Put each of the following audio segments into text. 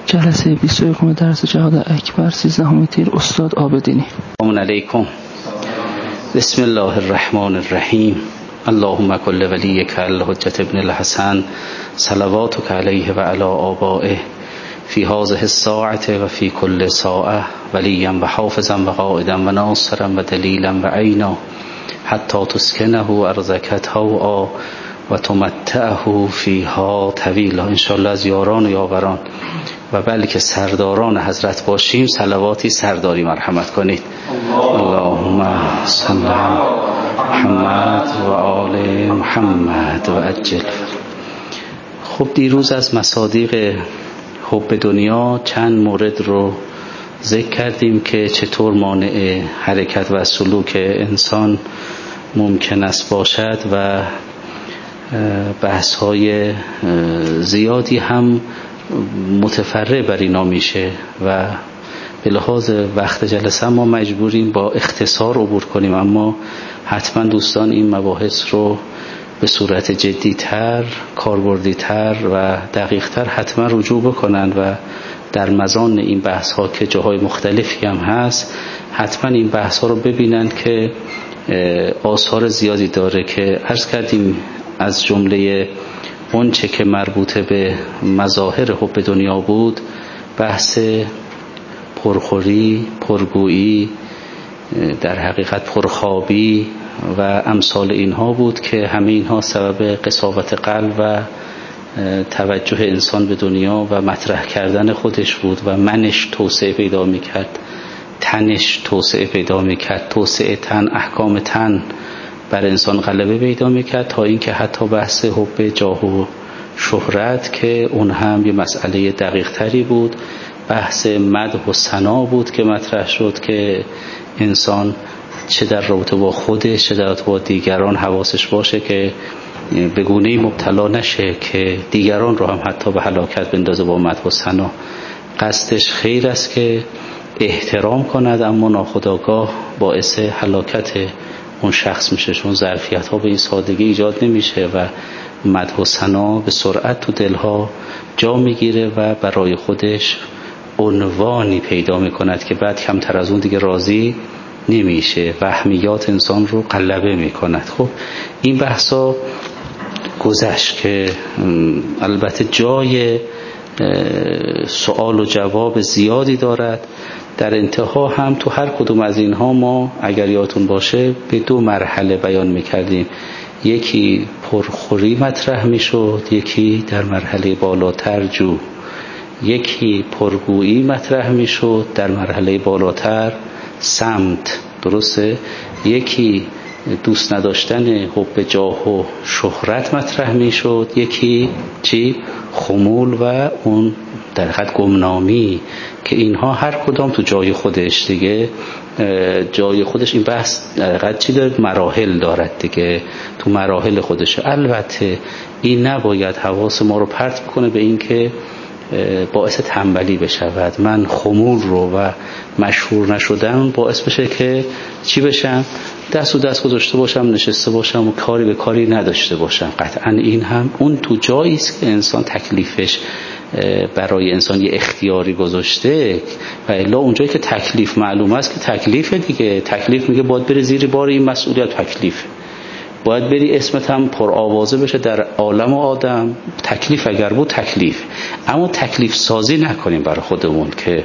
جلسه 21 درس جهاد اکبر 13 تیر استاد عابدینی. سلام علیکم. بسم الله الرحمن الرحیم. اللهم کل ولیک الحجة ابن الحسن صلواتک علیه و علی آبائه فی هذه الساعة و فی کل ساعة ولیا و حافظا و قائدا و ناصرا و دلیلا و عینا حتی تسکنه ارضک طوعا و تمتعه فیها طویلا. انشاءالله از یاران و یاوران و بلکه سرداران حضرت باشیم. صلواتی سرداری مرحمت کنید. اللهم صل علی محمد و آل محمد و عجل. خب دیروز از مصادیق حب دنیا چند مورد رو ذکر کردیم که چطور مانع حرکت و سلوک انسان ممکن است باشد و بحث‌های زیادی هم متفرع بر اینا میشه و به لحاظ وقت جلسه ما مجبوریم با اختصار عبور کنیم، اما حتما دوستان این مباحث رو به صورت جدی‌تر، کاربردی‌تر و دقیق‌تر حتما رجوع بکنند و در مزان این بحث‌ها که جاهای مختلفی هم هست حتما این بحث‌ها رو ببینند که آثار زیادی داره که عرض کردیم. از جمله اون چه که مربوط به مظاهر حب دنیا بود بحث پرخوری، پرگویی، در حقیقت پرخوابی و امثال اینها بود که همه اینها سبب قساوت قلب و توجه انسان به دنیا و مطرح کردن خودش بود و منش توسعه پیدا میکرد، تنش توسعه پیدا میکرد، توسعه تن، احکام تن بر انسان غلبه پیدا میکرد تا اینکه حتی بحث حب جاه و شهرت که اون هم یه مسئله دقیق تری بود، بحث مدح و ثنا بود که مطرح شد که انسان چه در رابطه با خودش چه در رابطه با دیگران حواسش باشه که به گونه‌ای مبتلا نشه که دیگران رو هم حتی به هلاکت بندازه با مدح و ثنا. قصدش خیر است که احترام کند اما ناخودآگاه باعث هلاکت اون شخص میشه، چون ظرفیت ها به این سادگی ایجاد نمیشه و مدح و ثنا به سرعت تو دلها جا میگیره و برای خودش عنوانی پیدا میکند که بعد کمتر از اون دیگه راضی نمیشه، وهمیات انسان رو غلبه میکند. خب این بحثا گذشت که البته جای سوال و جواب زیادی دارد. در انتها هم تو هر کدوم از اینها ما اگر یادتون باشه به دو مرحله بیان میکردیم، یکی پرخوری مطرح میشد، یکی در مرحله بالاتر جو، یکی پرگویی مطرح میشد، در مرحله بالاتر سمت، درسته؟ یکی دوست نداشتن حب جاه و شهرت مطرح میشد، یکی چی؟ خمول و اون در حقیقت گمنامی، که اینها هر کدام تو جای خودش دیگه جای خودش. این بحث در حقیقت چی داره؟ مراحل دارد دیگه، تو مراحل خودش. البته این نباید حواس ما رو پرت بکنه به این که باعث تنبلی بشود. من خمول رو و مشهور نشدم باعث بشه که چی بشم؟ دست و دست گذاشته باشم، نشسته باشم و کاری به کاری نداشته باشم. قطعا این هم اون تو جایی است که انسان تکلیفش برای انسان یه اختیاری گذاشته و الا اونجایی که تکلیف معلوم است که تکلیف دیگه، تکلیف میگه باید بری زیر بار این مسئولیت، تکلیف باید بری اسمت هم پر آوازه بشه در عالم و آدم، تکلیف اگر بود تکلیف. اما تکلیف سازی نکنیم برای خودمون که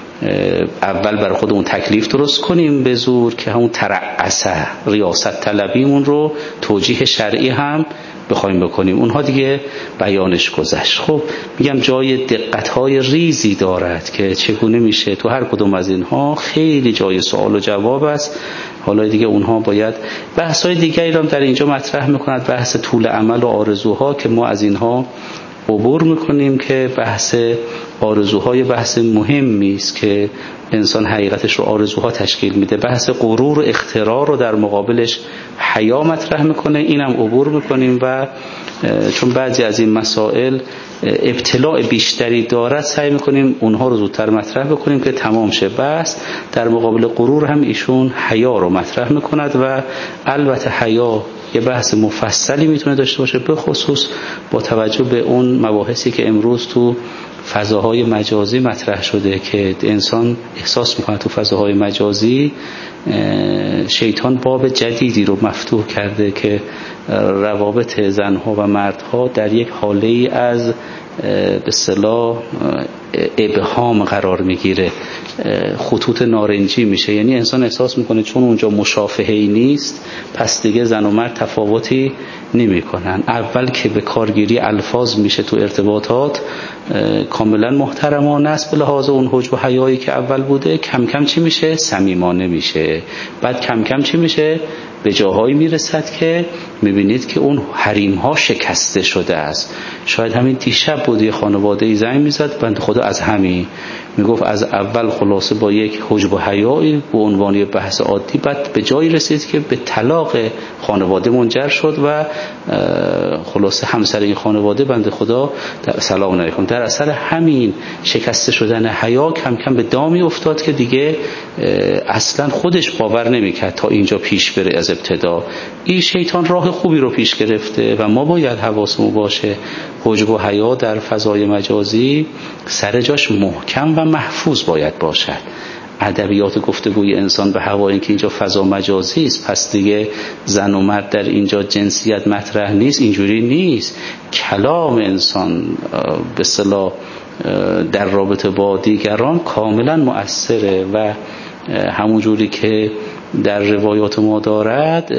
اول برای خودمون تکلیف درست کنیم به زور که همون ترعسه ریاست طلبیمون رو توجیه شرعی هم بخوایم بکنیم. اونها دیگه بیانش گذشت. خب میگم جای دقت‌های ریزی دارد که چگونه میشه تو هر کدوم از اینها خیلی جای سوال و جواب است. حالا دیگه اونها باید بحث‌های دیگری رو در اینجا مطرح می‌کند، بحث طول امل و آرزوها که ما از اینها عبور می‌کنیم که بحث آرزوهای بحث مهمی است که انسان حقیقتش رو آرزوها تشکیل میده. بحث غرور و اخترار رو در مقابلش حیا مطرح میکنه، اینم عبور میکنیم و چون بعضی از این مسائل ابتلاع بیشتری دارد سعی میکنیم اونها رو زودتر مطرح بکنیم که تمام شه. بس در مقابل غرور هم ایشون حیا رو مطرح میکند و البته حیا یه بحث مفصلی میتونه داشته باشه، به خصوص با توجه به اون مباحثی که امروز تو فضاهای مجازی مطرح شده که انسان احساس میکنه تو فضاهای مجازی شیطان باب جدیدی رو مفتوح کرده که روابط زنها و مردها در یک حاله از به اصطلاح ابهام قرار میگیره، خطوط نارنجی میشه. یعنی انسان احساس میکنه چون اونجا مشافهه‌ای نیست پس دیگه زن و مرد تفاوتی نمیکنن. اول که به کارگیری الفاظ میشه تو ارتباطات کاملا محترمانه است به لحاظ اون حجب و حیایی که اول بوده، کم کم چی میشه؟ صمیمانه میشه. بعد کم کم چی میشه؟ به جاهایی میرسد که میبینید که اون حریم ها شکسته شده است. شاید همین دیشب بود یه خانواده زنگ میزد بنده خدا از همین میگفت از اول خلاصه با یک حجب و حیایی به عنوان بحث عادی بعد به جایی رسید که به طلاق خانواده منجر شد و خلاصه همسر این خانواده بنده خدا سلام علیکم در اثر همین شکسته شدن حیا کم کم به دامی افتاد که دیگه اصلا خودش باور نمیکرد تا اینجا پیش بره. از ابتدا این شیطان راه خوبی رو پیش گرفته و ما باید حواسمون باشه حجب و حیا در فضای مجازی سر جاش محکم و محفوظ باید باشد. ادبیات گفتگوی انسان به هوای اینکه اینجا فضا مجازی است پس دیگه زن و مرد در اینجا جنسیت مطرح نیست، اینجوری نیست. کلام انسان به اصطلاح در رابطه با دیگران کاملا مؤثره و همون جوری که در روایات ما دارد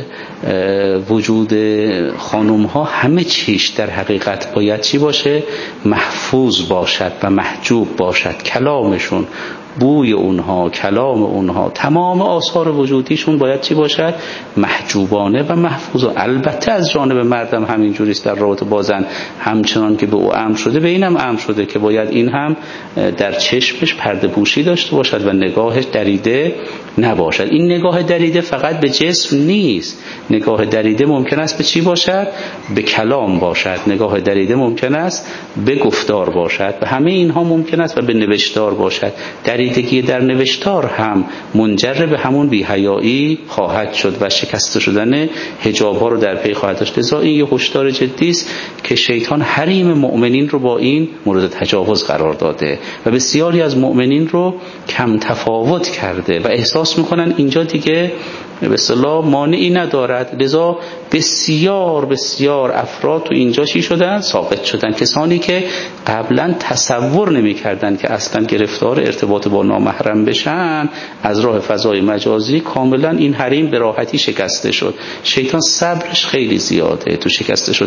وجود خانم ها همه چیش در حقیقت باید چی باشه؟ محفوظ باشد و محجوب باشد. کلامشون، بوی اونها، کلام اونها، تمام آثار وجودیشون باید چی باشد؟ محجوبانه و محفوظ. البته از جانب مردم همین جوریست در رابطه با زن همچنان که به او امر شده به اینم امر شده که باید این هم در چشمش پرده پوشی داشته باشد و نگاهش دریده نباشد. این نگاه دریده فقط به جسم نیست، نگاه دریده ممکن است به چی باشد؟ به کلام باشد، نگاه دریده ممکن است به گفتار باشد و همه اینها ممکن است و به نوشتار باشد. دریدگی در نوشتار هم منجر به همون بی‌حیایی خواهد شد و شکسته شدن حجاب ها رو در پی خواهد داشت. لذا این یه هشدار جدی است که شیطان حریم مؤمنین رو با این مورد تجاوز قرار داده و بسیاری از مؤمنین رو کم تفاوت کرده و احساس میکنن اینجا دیگه به اصطلاح مانعی ندارد. لذا بسیار بسیار افراد تو اینجا چی شدن؟ ساقط شدن. کسانی که قبلا تصور نمی‌کردن که اصلا گرفتار ارتباط با نامحرم بشن از راه فضای مجازی کاملا این حریم به راحتی شکسته شد. شیطان صبرش خیلی زیاده تو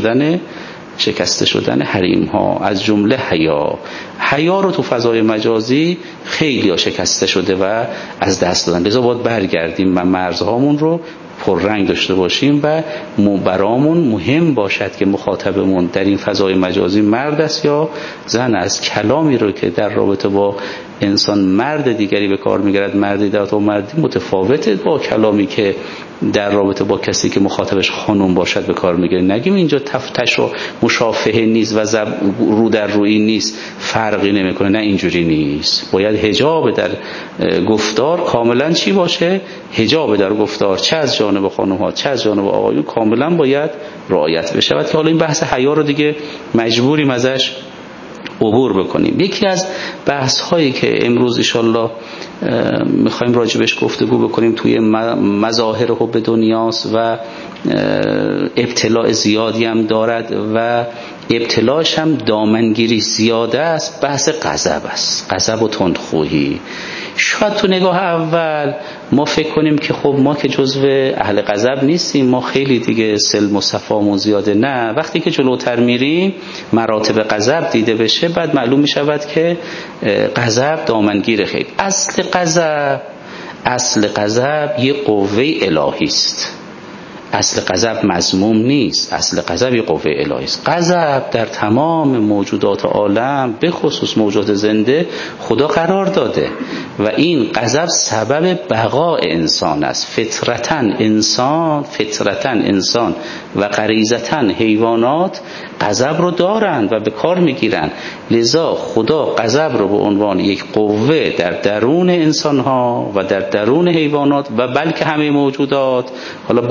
شکسته شدن حریم ها، از جمله حیا رو تو فضای مجازی خیلی ها شکسته شده و از دست دادن. لذا باید برگردیم و مرزهامون رو پررنگ داشته باشیم و برامون مهم باشد که مخاطبمون در این فضای مجازی مرد است یا زن است. کلامی رو که در رابطه با انسان مرد دیگری به کار میگیرد، مردی در تو مردی متفاوته با کلامی که در رابطه با کسی که مخاطبش خانم باشد به کار میگیره. نگیم اینجا تفتش و مشافهه نیست و رو در روی نیست، فرقی نمیکنه. نه، اینجوری نیست. باید حجاب در گفتار کاملا چی باشه؟ حجاب در گفتار چه از جانب خانم ها چه از جانب آقایون کاملا باید رعایت بشه. که حالا این بحث حیا رو دیگه مجبوریم ازش عبور بکنیم. یکی از بحث هایی که امروز انشالله میخوایم راجبش گفتگو بکنیم توی مظاهر حب دنیاست و ابتلاع زیادی هم دارد و ابتلاعش هم دامنگیری زیاده است. بحث غضب است، غضب و تندخویی. شاید تو نگاه اول ما فکر کنیم که خب ما که جزو اهل غضب نیستیم، ما خیلی دیگه سلم و صفامون زیاده. نه، وقتی که جلوتر میریم مراتب غضب دیده بشه بعد معلوم میشود که غضب دامنگیر خیلی. اصل غضب یه قوه الهی است. اصل غضب مذموم نیست، اصل غضب یه قوه الهی است. غضب در تمام موجودات عالم به خصوص موجودات زنده خدا قرار داده و این غضب سبب بقای انسان است. فطرتاً انسان و غریزتاً حیوانات غضب رو دارند و به کار میگیرند. لذا خدا غضب رو به عنوان یک قوه در درون انسان‌ها و در درون حیوانات و بلکه همه موجودات، حالا بلکه همه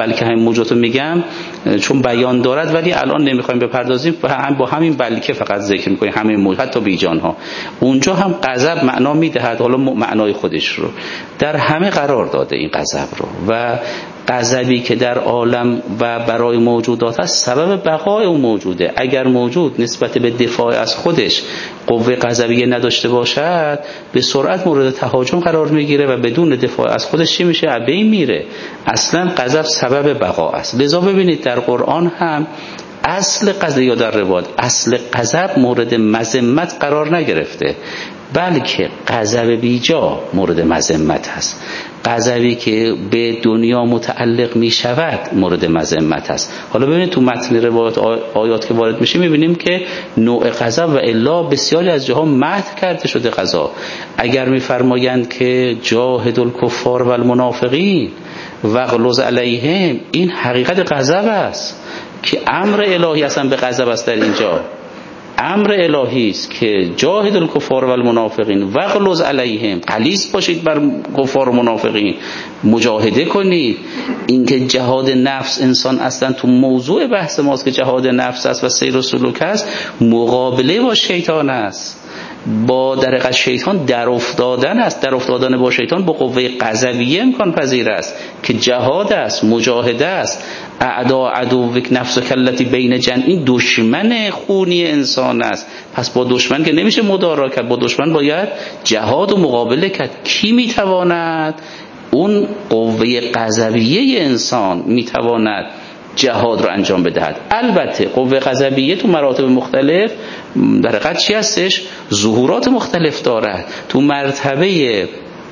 موجودات میگم چون بیان دارد، ولی الان نمیخوایم بپردازیم، با همین بلکه فقط ذکر میکنیم همه موجود حتی بیجان ها. اونجا هم غضب معنا میدهد، حالا معنای خودش رو در همه قرار داده این غضب رو، و غضبی که در عالم و برای موجودات هست سبب بقای اون موجوده. اگر موجود نسبت به دفاع از خودش قوه غضبیه نداشته باشد به سرعت مورد تهاجم قرار میگیره و بدون دفاع از خودش چی میشه؟ از بین میره. اصلا غضب سبب بقا است. لذا ببینید در قرآن هم اصل غضب یا در روایات اصل غضب مورد مذمت قرار نگرفته، بلکه غضب بیجا مورد مذمت است. غضبی که به دنیا متعلق می شود مورد مذمت است. حالا ببینید تو متن روایات آیات که وارد میشه میبینیم که نوع غضب و الا بسیاری از جاها مدح کرده شده غضب. اگر میفرمایند که جاهد الکفار و المنافقین واغلظ علیهم، این حقیقت غضب است که امر الهی اصلا به غضب است. در اینجا امر الهی است که جاهد الکفار و المنافقین واغلظ علیهم، غلیظ باشید بر کفار و منافقین، مجاهده کنید. اینکه جهاد نفس انسان اصلا تو موضوع بحث ماست که جهاد نفس است و سیر و سلوک است، مقابله با شیطان است، با در حقیقت شیطان در افتادن است. در افتادن با شیطان با قوه غضبیه امکان پذیر است که جهاد است، مجاهده است. اعدا عدوک نفسک التی بین جن، این دشمن خونی انسان است. پس با دشمن که نمیشه مدارا کرد، با دشمن باید جهاد و مقابله کرد. کی میتواند؟ اون قوه غضبیه انسان میتواند جهاد رو انجام بدهد. البته قوه غضبیه تو مراتب مختلف در حقیقت چی هستش؟ ظهورات مختلف دارد. تو مرتبه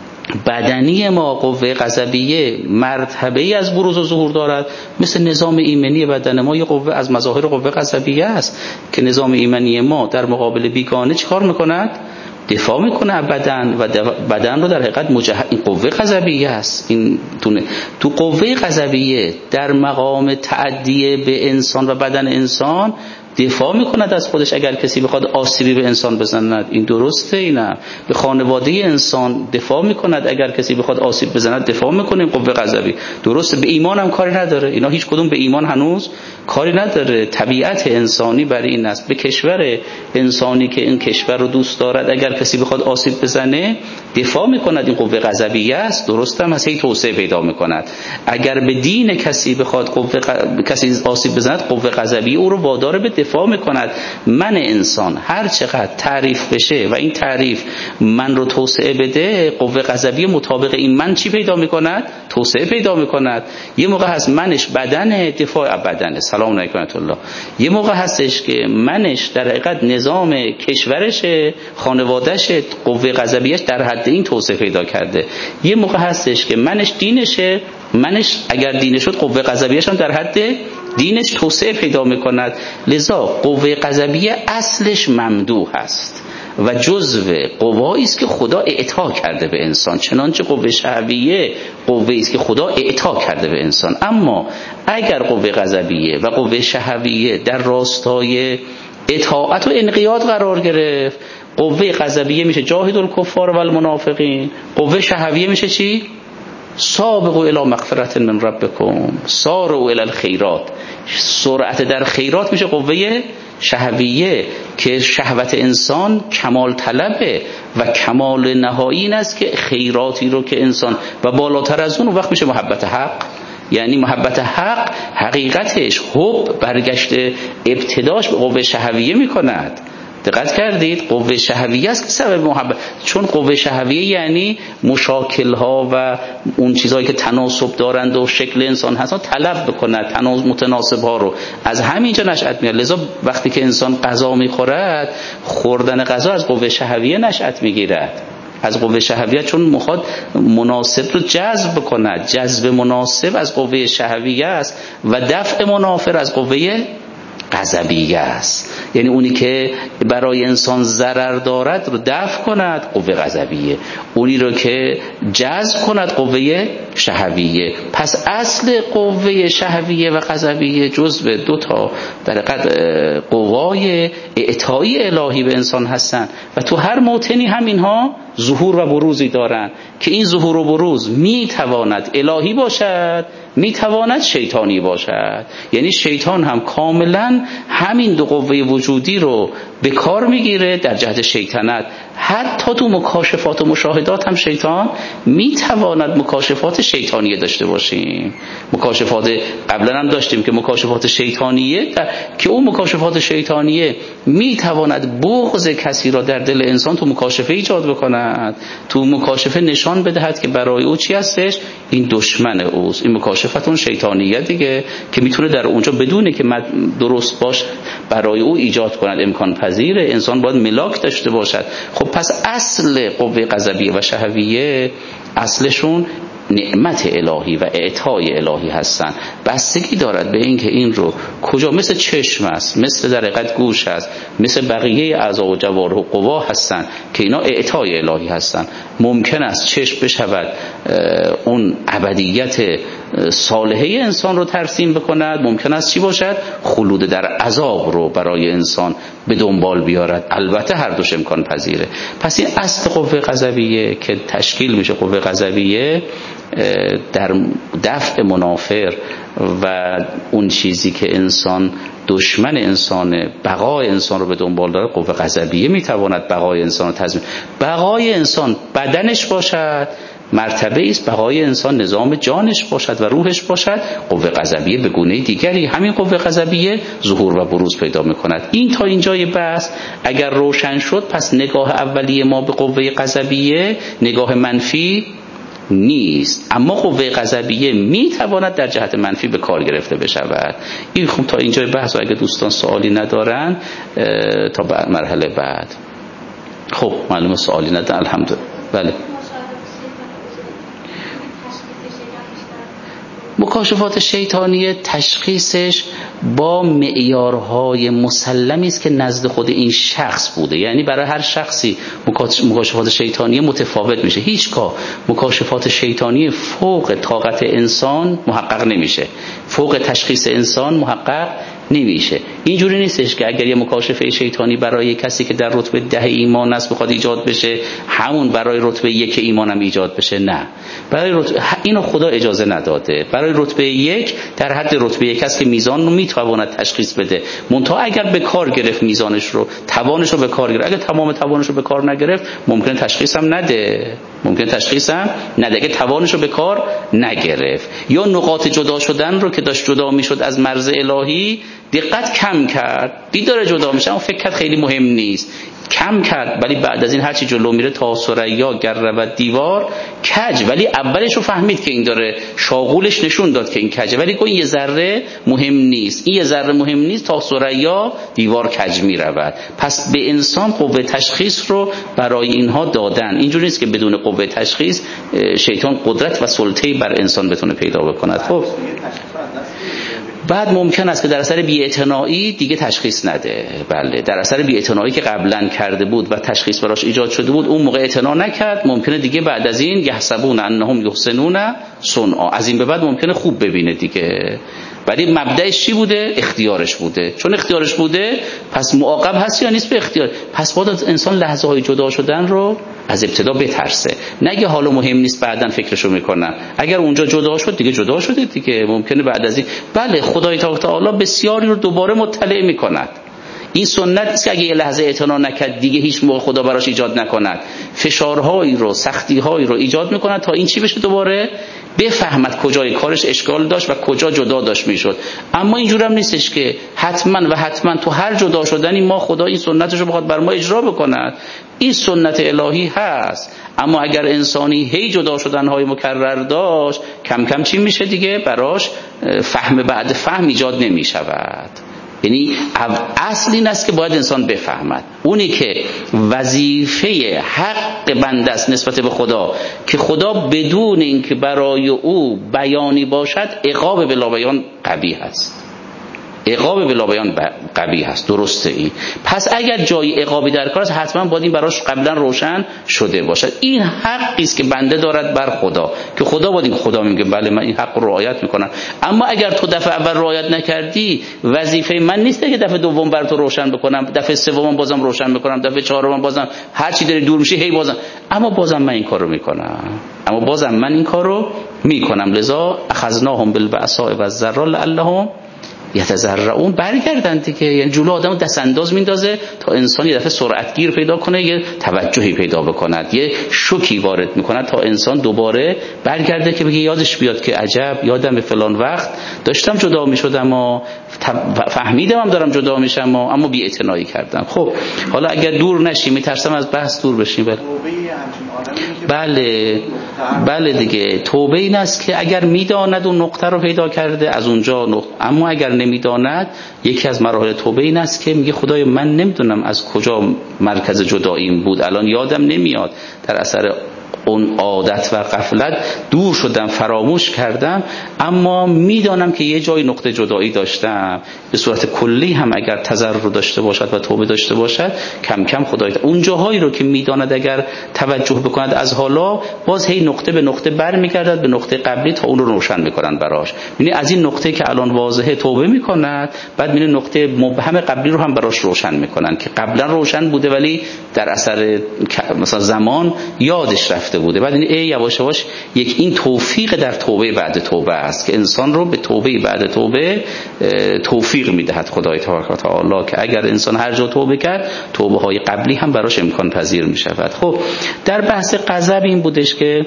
بدنی ما قوه غضبیه مرتبه‌ای از بروز و ظهور دارد، مثل نظام ایمنی بدن ما یه قوه از مظاهر قوه غضبیه است که نظام ایمنی ما در مقابل بیگانه چیکار میکند؟ دفاع میکنه بدن، و بدن رو در حقیقت این قوه غضبیه است. این تو قوه غضبیه در مقام تعدی به انسان و بدن انسان دفاع میکند از خودش. اگر کسی بخواد آسیبی به انسان بزند، این درسته. اینه به خانواده انسان دفاع میکند، اگر کسی بخواد آسیب بزند دفاع میکنه. این قوه غضبی درسته. به ایمان هم کاری نداره، اینا هیچ کدوم به ایمان هنوز کاری نداره. طبیعت انسانی برای این است به کشور انسانی که این کشور رو دوست دارد اگر کسی بخواد آسیب بزنه دفاع میکند. این قوه غضبیه است، درسته، هم هی توسعه پیدا میکند. اگر به دین کسی بخواد کسی آسیب بزند، قوه غضبیه او رو وادار به دفاع میکند. من انسان هر چقدر تعریف بشه و این تعریف من رو توسعه بده، قوه غضبیه مطابق این من چی پیدا میکند؟ توسعه پیدا میکند. یه موقع هست منش بدنه، دفاع بدنه، سلام علیکم الله. یه موقع هستش که منش در حقیقت نظام کشورشه، خانوادهشه، قوه غضبیهش در حد این توسعه پیدا کرده. یه موقع هستش که منش دینشه، منش اگر دینش شد قوه غضبیهش هم در حد دینش توسعه پیدا میکند. لذا قوه غضبیه اصلش ممدوح است و جزو قوایی است که خدا اعطا کرده به انسان، چنانچه قوه شهویه قوه‌ای است که خدا اعطا کرده به انسان. اما اگر قوه غضبیه و قوه شهویه در راستای اطاعت و انقیاد قرار گرفت، قوه غضبیه میشه جاهد الکفار و المنافقین، قوه شهویه میشه چی؟ سابقوا الی مغفرة من ربکم سارعوا الی الخیرات. سرعت در خیرات میشه قوه شهویه که شهوت انسان کمال طلبه و کمال نهایی این است که خیراتی رو که انسان و بالاتر از اون وقت میشه محبت حق. یعنی محبت حق حقیقتش حب برگشته ابتداش به قوه شهویه میکند. دقت کردید؟ قوه شهویه است که سبب محبت، چون قوه شهویه یعنی مشاکل ها و اون چیزهایی که تناسب دارند و شکل انسان هستن طلب بکند، متناسب ها رو از همینجا نشأت میاد. لذا وقتی که انسان غذا میخورد، خوردن غذا از قوه شهویه نشأت میگیرد، از قوه شهویه، چون میخواد مناسب رو جذب بکند. جذب مناسب از قوه شهویه است و دفع منافر از قوه غضبیه است. یعنی اونی که برای انسان ضرر دارد رو دفع کند قوه غضبیه، اونی رو که جذب کند قوه شهویه. پس اصل قوه شهویه و غضبیه جزو دو تا در حقیقت قوای اعطایی الهی به انسان هستند و تو هر موطنی هم اینها ظهور و بروزی دارن که این ظهور و بروز میتواند الهی باشد، میتواند شیطانی باشد. یعنی شیطان هم کاملا همین دو قوه وجودی رو به کار میگیره در جهت شیطنت. حتی تو مکاشفات و مشاهدات هم شیطان میتواند مکاشفات شیطانیه داشته باشیم. مکاشفات قبلا هم داشتیم که مکاشفات شیطانیه که اون مکاشفات شیطانیه میتواند بغض کسی را در دل انسان تو مکاشفه ایجاد بکند، تو مکاشفه نشان بدهد که برای او چی هستش، این دشمن اوست. این مکاشفات اون شیطانیه دیگه که میتونه در اونجا بدونه که درست باشه برای او ایجاد کند. امکان پذیره. انسان باید ملاک داشته باشد. خب پس اصل قوه غضبیه و شهویه اصلشون نعمت الهی و اعطای الهی هستن. بستگی دارد به این که این رو کجا، مثل چشم است، مثل در حقیقت گوش است، مثل بقیه اعضا و جوارح و قوا هستن که اینا اعطای الهی هستن. ممکن است چشم بشود اون ابدیت صالحه انسان رو ترسیم بکند، ممکن است چی باشد، خلود در عذاب رو برای انسان به دنبال بیارد. البته هر دوش امکان پذیره. پس این اصل قوه غضبیه که تشکیل میشه قوه غضبیه در دفع منافر و اون چیزی که انسان دشمن انسان، بقای انسان رو به دنبال داره، قوه غضبیه میتواند بقای انسان رو تضمین. بقای انسان بدنش باشد مرتبه است، بقای انسان نظام جانش باشد و روحش باشد قوه غضبیه به گونه دیگری. همین قوه غضبیه ظهور و بروز پیدا میکند. این تا اینجای بحث اگر روشن شد، پس نگاه اولیه ما به قوه غضبیه نگاه منفی نیست، اما قوه غضبیه میتواند در جهت منفی به کار گرفته بشود. این خب تا اینجای بحث، اگه دوستان سوالی ندارن تا مرحله بعد. خب معلومه سوالی ندارن، الحمدلله. بله، مکاشفات شیطانیه تشخیصش با معیارهای مسلمی است که نزد خود این شخص بوده. یعنی برای هر شخصی مکاشفات شیطانیه متفاوت میشه. هیچگاه مکاشفات شیطانیه فوق طاقت انسان محقق نمیشه، فوق تشخیص انسان محقق نمیشه. اینجوری نیستش که اگر یه مکاشفه شیطانی برای کسی که در رتبه 10 ایمان است بخواد ایجاد بشه، همون برای رتبه 1 ایمان هم ایجاد بشه. نه، برای اینو خدا اجازه نداده. برای رتبه 1 در حد رتبه 1 است که میزان رو میتواند تشخیص بده. منتها اگر به کار گرفت میزانش رو، توانش رو به کار گرفت، اگر تمام توانش رو به کار نگرفت ممکن تشخیص هم نده. اگه توانش رو به کار نگرفت یا نقاط جدا شدن رو که داشت جدا میشد از مرز الهی دقت کم کرد، دید داره جدا میشه اما فکر کرد خیلی مهم نیست، کم کرد. ولی بعد از این هرچی جلو میره تا ثریا گر رود دیوار کج، ولی اولش رو فهمید که این داره شاغولش نشون داد که این کجه، ولی این یه ذره مهم نیست، این یه ذره مهم نیست، تا ثریا دیوار کج میرود. پس به انسان قوه تشخیص رو برای اینها دادن. اینجوری نیست که بدون قوه تشخیص شیطان قدرت و سلطه‌ای بر انسان بتونه پیدا بکند. خب بعد ممکن است که در اثر بی‌اعتنایی دیگه تشخیص نده. بله، در اثر بی‌اعتنایی که قبلا کرده بود و تشخیص براش ایجاد شده بود، اون موقع اعتنا نکرد، ممکنه دیگه بعد از این یحسبون انهم یحسنون صنعا، از این به بعد ممکنه خوب ببینه دیگه. ولی مبدأش چی بوده؟ اختیارش بوده. چون اختیارش بوده پس معاقب هست یا نیست به اختیار. پس باید انسان لحظه های جدا شدن رو از ابتدا بترسه، نگه حالا مهم نیست بعداً فکرشو میکنم. اگر اونجا جدا شد دیگه جدا شده دیگه، ممکنه بعد از این بله خدای تعالی بسیاری رو دوباره مطلع میکند. این سنت نیست که اگه یه لحظه اعتنا نکرد دیگه هیچ موقع خدا براش ایجاد نکند. فشارهایی رو، سختی‌هایی رو ایجاد میکند تا این چی بشه، دوباره بفهمد کجای کارش اشکال داشت و کجا جدا داشت میشد. اما اینجور هم نیستش که حتما تو هر جدا شدنی ما خدا این سنتش رو بخواد بر ما اجرا بکند. این سنت الهی هست، اما اگر انسانی هی جدا شدنهای مکرر داشت، کم کم چی میشه دیگه، براش فهم بعد فهم ایجاد نمیشود. یعنی اصل این است که باید انسان بفهمد اونی که وظیفه حق بنده است نسبت به خدا، که خدا بدون اینکه برای او بیانی باشد عقاب بلا بیان قبیح است. عقاب بلا بیان قبیح است. درسته این. پس اگر جای عقابی در کار است حتما باید این براش قبلا روشن شده باشد. این حقی است که بنده دارد بر خدا، که خدا باید خدا میگه بله من این حق رو رعایت میکنم. اما اگر تو دفعه اول رعایت نکردی، وظیفه من نیست که دفعه دوم بر تو روشن بکنم، دفعه سوم بازم روشن بکنم، دفعه چهارم بازم هر چی داری دور میشه هی بازم. اما بازم من این کارو میکنم. لذا اخذناهم بالبأساء والضراء لعلهم یتضرعون. برگردن دیگه، یعنی جلو آدمو دست انداز میندازه تا انسان یه دفعه سرعتگیر پیدا کنه، یه توجهی پیدا بکند، یه شوکی وارد میکند تا انسان دوباره برگرده که بگه یادش بیاد که عجب یادم به فلان وقت داشتم جدا میشدم و فهمیدم هم دارم جدا میشم اما بی‌اعتنایی کردم. خب حالا اگر دور نشیم، میترسم از بحث دور بشیم. بله دیگه، توبه این است که اگر میداند اون نقطه رو پیدا کرده از اونجا اما اگر نمیداند، یکی از مراحل توبه این است که میگه خدای من نمیدونم از کجا مرکز جداییم بود، الان یادم نمیاد، در اثر اون عادت و غفلت دور شدم، فراموش کردم، اما میدانم که یه جای نقطه جدایی داشتم. به صورت کلی هم اگر تضرع داشته باشد و توبه داشته باشد، کم کم خدای اون جاهایی رو که میداند اگر توجه بکند از حالا، باز هی نقطه به نقطه برمیگردد به نقطه قبلی تا اون رو روشن میکنن براش. یعنی از این نقطه که الان واضحه توبه میکند، بعد میره نقطه مبهم قبلی رو هم براش روشن میکنن که قبلا روشن بوده ولی در اثر مثلا زمان یادش رفته بوده. بعد این یواش یواش این توفیق در توبه بعد توبه است که انسان رو به توبه بعد توبه توفیق میدهد خدای تبارک و تعالی، که اگر انسان هر جا توبه کرد، توبه های قبلی هم براش امکان پذیر میشود. خب در بحث غضب این بودش که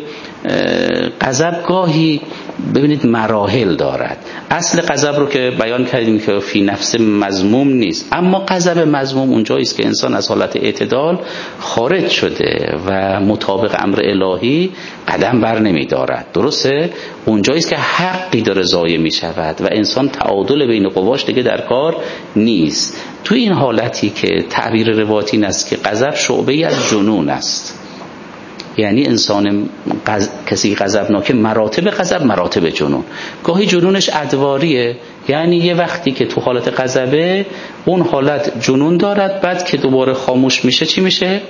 غضب گاهی ببینید مراحل دارد. اصل غضب رو که بیان کردیم که فی نفس مذموم نیست، اما غضب مذموم اونجایی است که انسان از حالت اعتدال خارج شده و مطابق امر الهی قدم بر نمی‌دارد. درسته؟ اونجایی است که حقی داره ضایع می‌شود و انسان تعادل بین قواش دیگه در کار نیست. تو این حالتی که تعبیر روایتی این است که غضب شعبه‌ای از جنون است، یعنی انسان کسی غضبناکه، مراتب غضب مراتب جنون. گاهی جنونش ادواریه، یعنی یه وقتی که تو حالت غضبه اون حالت جنون دارد، بعد که دوباره خاموش میشه چی میشه؟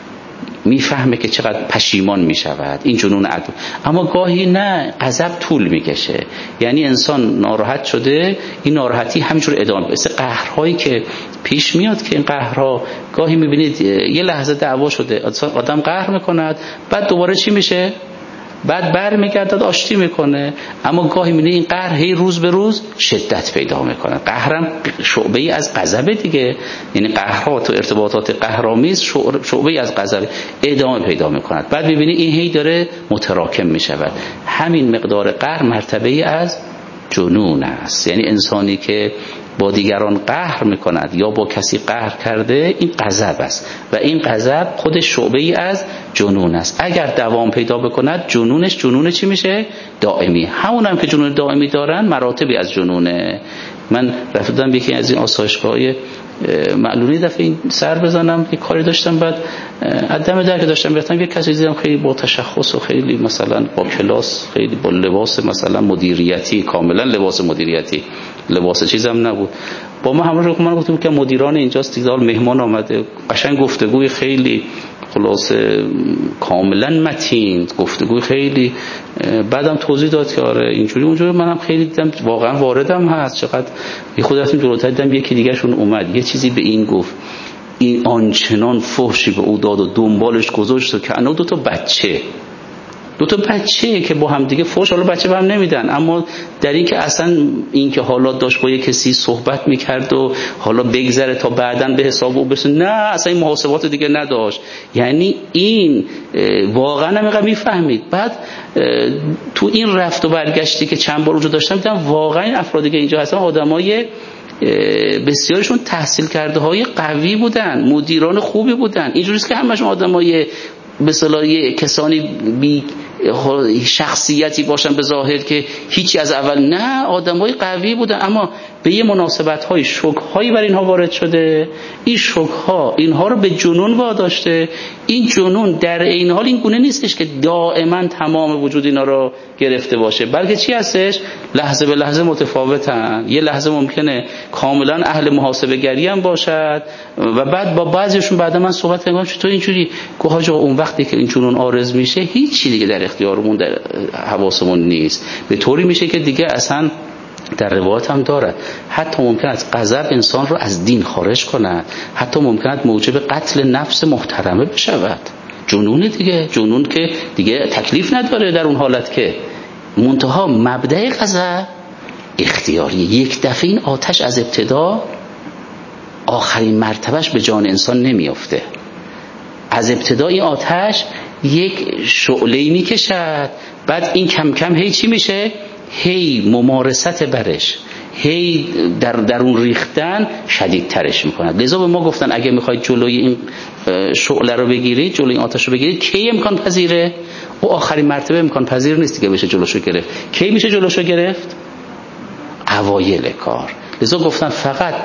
میفهمه که چقدر پشیمان میشود، این جنون عدو. اما گاهی نه، غضب طول میکشه، یعنی انسان ناراحت شده، این ناراحتی همینجور ادامه، مثل قهرهایی که پیش میاد که این قهرها گاهی میبینید یه لحظه دعوا شده، آدم قهر میکند، بعد دوباره چی میشه؟ بعد برمیگردد آشتی میکنه. اما گاهی میبینید این قهر هی روز به روز شدت پیدا میکنه. قهرم شعبه‌ای از غضب دیگه، یعنی قهرها تو ارتباطات قهرآمیز شعبه‌ای از غضب ادامه پیدا میکند. بعد میبینید این هی داره متراکم میشود. همین مقدار قهر مرتبه‌ای از جنون است، یعنی انسانی که با دیگران قهر میکند یا با کسی قهر کرده، این غضب است و این غضب خودش شعبه‌ای از جنون است. اگر دوام پیدا بکند جنون چی میشه؟ دائمی. همون هم که جنون دائمی دارن مراتبی از جنونه. من رفتم یکی از این آسایشگاه‌های معلولی دفعه این سر بزنم، یه کاری داشتم، بعد عدم در که داشتم رفتم یه کسی دیدم خیلی با تشخص و خیلی مثلا با کلاس، خیلی با لباس مثلا مدیریتی، کاملا لباس مدیریتی، لباس چیزم نبود، با ما همراه من گفتم که مدیران اینجاست دیگه، مهمان آمده، قشنگ گفتگوی خیلی خلاصه کاملا متین، گفتگوی خیلی، بعدم توضیح داد که آره اینجوری اونجوری. منم خیلی دیدم واقعا واردم هست، چقدر یه خود رفتیم جلوتر دیدم یکی دیگه شون اومد یه چیزی به این گفت، این آنچنان فحشی به او داد و دنبالش گذاشت که انا دو تا بچه که با هم دیگه فحش، حالا بچه به هم نمیدن، اما در این که اصلا این که حالا داشت با یک کسی صحبت میکرد و حالا بگذره تا بعداً به حساب او برسه، نه اصلا این محاسبات دیگه نداشت. یعنی این واقعا نمیقدر میفهمید. بعد تو این رفت و برگشتی که چند بار اونجا داشتم دیدم واقعا این افرادی که اینجا هستن آدمای بسیارشون تحصیل کرده های قوی بودن، مدیران خوبی بودن. اینجوریه که همشون آدمای به اصطلاح کسانی بی شخصیتی باشن به ظاهر که هیچی از اول، نه، آدمای قوی بودن، اما به یه مناسبت‌های شوک‌هایی بر اینها وارد شده. این شوک‌ها اینها رو به جنون واداشته. این جنون در این حال این گونه نیستش که دائما تمام وجود اینا رو گرفته باشه، بلکه چی هستش؟ لحظه به لحظه متفاوتن. یه لحظه ممکنه کاملا اهل محاسبه گری هم باشد و بعد با بعضیشون بعد من صحبت کردم چطور اینجوری؟ گفت حاجی اون وقتی که این جنون عارض میشه هیچ دیگه در اختیارمون، در حواسمون نیست، به طوری میشه که دیگه اصلا در روایت هم دارد حتی ممکن است غضب انسان رو از دین خارج کند، حتی ممکن است موجب قتل نفس محترمه بشود. جنون دیگه، جنون که دیگه تکلیف نداره در اون حالت، که منتها مبدأ غضب اختیاری. یک دفعه این آتش از ابتدا آخرین مرتبهش به جان انسان نمیافته. از ابتدا این آتش یک شعله‌ای میکشد، بعد این کم کم هی چی میشه؟ هی ممارست برش، هی در اون ریختن شدیدترش میکند. لذا به ما گفتن اگه میخواید جلوی این شعله رو بگیرید، جلوی این آتش رو بگیرید، کی امکان پذیره؟ او آخرین مرتبه امکان پذیر نیست که بشه جلوشو گرفت. کی میشه جلوشو گرفت؟ اوایل کار. لذا گفتن فقط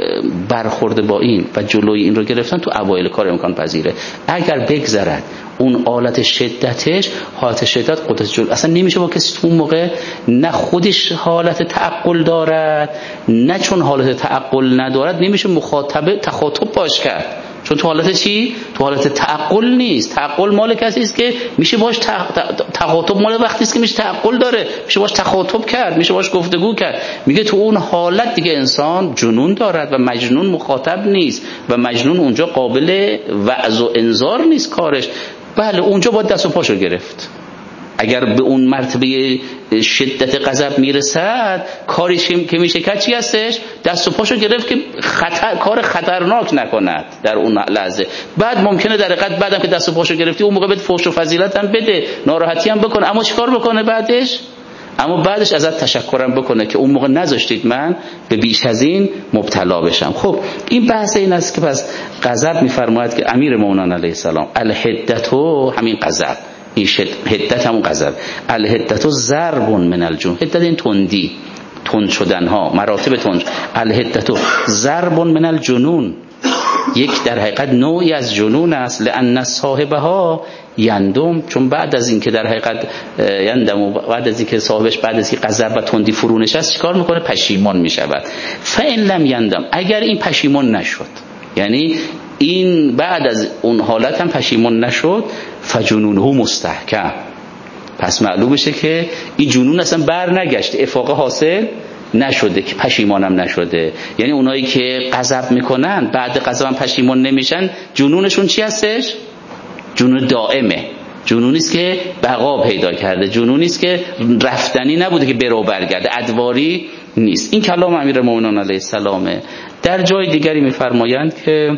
برخورد با این و جلوی این رو گرفتن تو اوایل کار امکان پذیره. اگر بگذرد اون حالت شدتش، حالت شدت قدرت جلو اصلا نمیشه با کسی تو اون موقع، نه خودش حالت تعقل دارد، نه چون حالت تعقل ندارد نمیشه تخاطب باش کرد. چون تو حالت چی؟ تو حالت تعقل نیست. تعقل مال کسی است که میشه باش تخاطب مال وقتی است که میشه تعقل داره، میشه باش تخاطب کرد، میشه باش گفتگو کرد. میگه تو اون حالت دیگه انسان جنون دارد و مجنون مخاطب نیست و مجنون اونجا قابل وعظ و انذار نیست کارش. بله اونجا باید دست و پاشو گرفت. اگر به اون مرتبه شدت غضب میرسد، کاریش که میشه که چی هستش؟ دست و پاشو گرفت که کار خطرناک نکند در اون لحظه. بعد ممکنه در حقیقت بعدم که دست و پاشو گرفتی اون موقع بهت فحش و فضیلت هم بده، ناراحتی هم بکنه، اما چیکار بکنه بعدش؟ اما بعدش ازت تشکرم بکنه که اون موقع نذاشتید من به بیش از این مبتلا بشم. خب این بحث این است که پس غضب میفرماید که امیر مومنان علیه السلام الحدتو، همین غضب، این حدت همون غضب، الحدتو ضرب من الجنون. حدت این تندی، تند شدن ها، مراتب تند. الحدتو ضرب من الجنون، یک در حقیقت نوعی از جنون است. لأن صاحبها یندم، چون بعد از این که در حقیقت یندم، بعد از این که صاحبش بعد از این غضب و تندی فرو نشست چیکار میکنه؟ پشیمان میشود. فإن لم یندم، اگر این پشیمان نشد، یعنی این بعد از اون حالت هم پشیمان نشد، فجنونه مستحکم، پس معلوم بشه که این جنون اصلا بر نگشته، افاقه حاصل نشده، که پشیمانم نشده. یعنی اونایی که غضب میکنن بعد غضب هم پشیمان نمیشن، جنونشون چی هستش؟ جنون دائمه، جنونی است که بقا پیدا کرده، جنونی است که رفتنی نبوده که برو برگرده، ادواری نیست. این کلام امیرالمومنین علیه السلامه. در جای دیگری میفرمایند که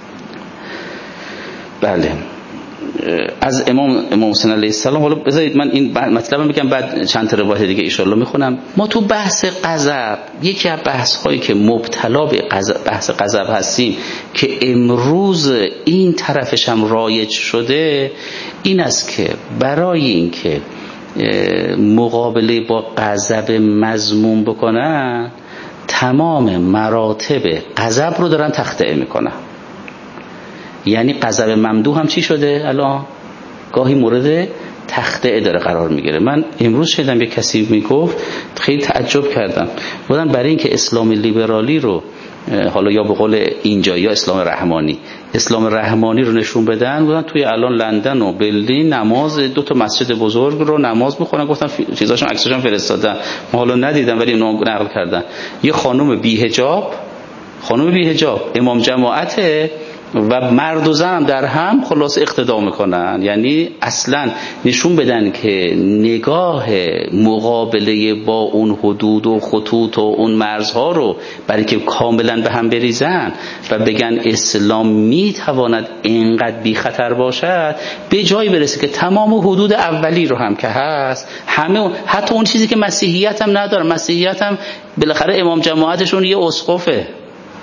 بله از امام حسین علیه السلام، حالا بذارید من این مطلبم بگم بعد چند تا روایت دیگه ان شاءالله میخونم. ما تو بحث غضب، یکی از بحث هایی که مبتلا به بحث غضب هستیم که امروز این طرفش هم رایج شده، این است که برای اینکه مقابله با غضب مذموم بکنن، تمام مراتب غضب رو دارن تخطئه میکنن. یعنی غضب ممدوح هم چی شده؟ الان گاهی مورد تخطئه داره قرار میگیره. من امروز شنیدم یک کسی میگفت، خیلی تعجب کردم، گفتن برای اینکه اسلام لیبرالی رو، حالا یا به قول اینجا یا اسلام رحمانی رو نشون بدن، گفتن توی الان لندن و برلین نماز 2 مسجد بزرگ رو نماز میخونن. گفتن چیزاشون عکساشون فرستادن، ما حالا ندیدم ولی نقل کردن. یه خانم بی حجاب امام جماعته و مرد و زن در هم خلاص اقتدا میکنن. یعنی اصلا نشون بدن که نگاه مقابله با اون حدود و خطوط و اون مرزها رو برای که کاملا به هم بریزن و بگن اسلام میتواند اینقدر بی خطر باشد، به جایی برسه که تمام حدود اولی رو هم که هست، همه حتی اون چیزی که مسیحیت هم نداره، مسیحیت هم بالاخره امام جماعتشون یه اسقفه،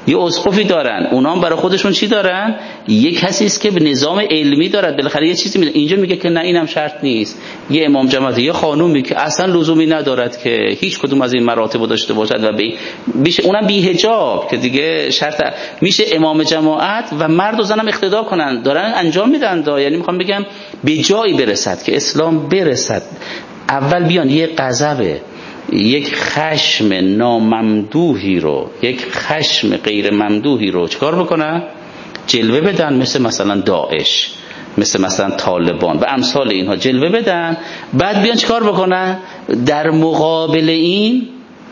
یه اسقفی دارن، اونا هم برای خودشون چی دارن؟ یه کسی است که به نظام علمی دارد، بالاخره یه چیزی میده. اینجا میگه که نه اینم شرط نیست. یه امام جماعت، یه خانومی که اصلا لزومی ندارد که هیچ کدوم از این مراتب داشته باشد و میشه اونم بی حجاب که دیگه شرط میشه امام جماعت و مرد و زنم اقتدا کنن، دارن انجام میدن. یعنی میخوام بگم به جایی برسد که اسلام برسد اول بیان یه غضب، یک خشم ناممدوحی رو، یک خشم غیر ممدوحی رو چیکار بکنن؟ جلوه بدن، مثلا داعش، مثلا طالبان و امثال اینها جلوه بدن، بعد بیان چیکار بکنن؟ در مقابل این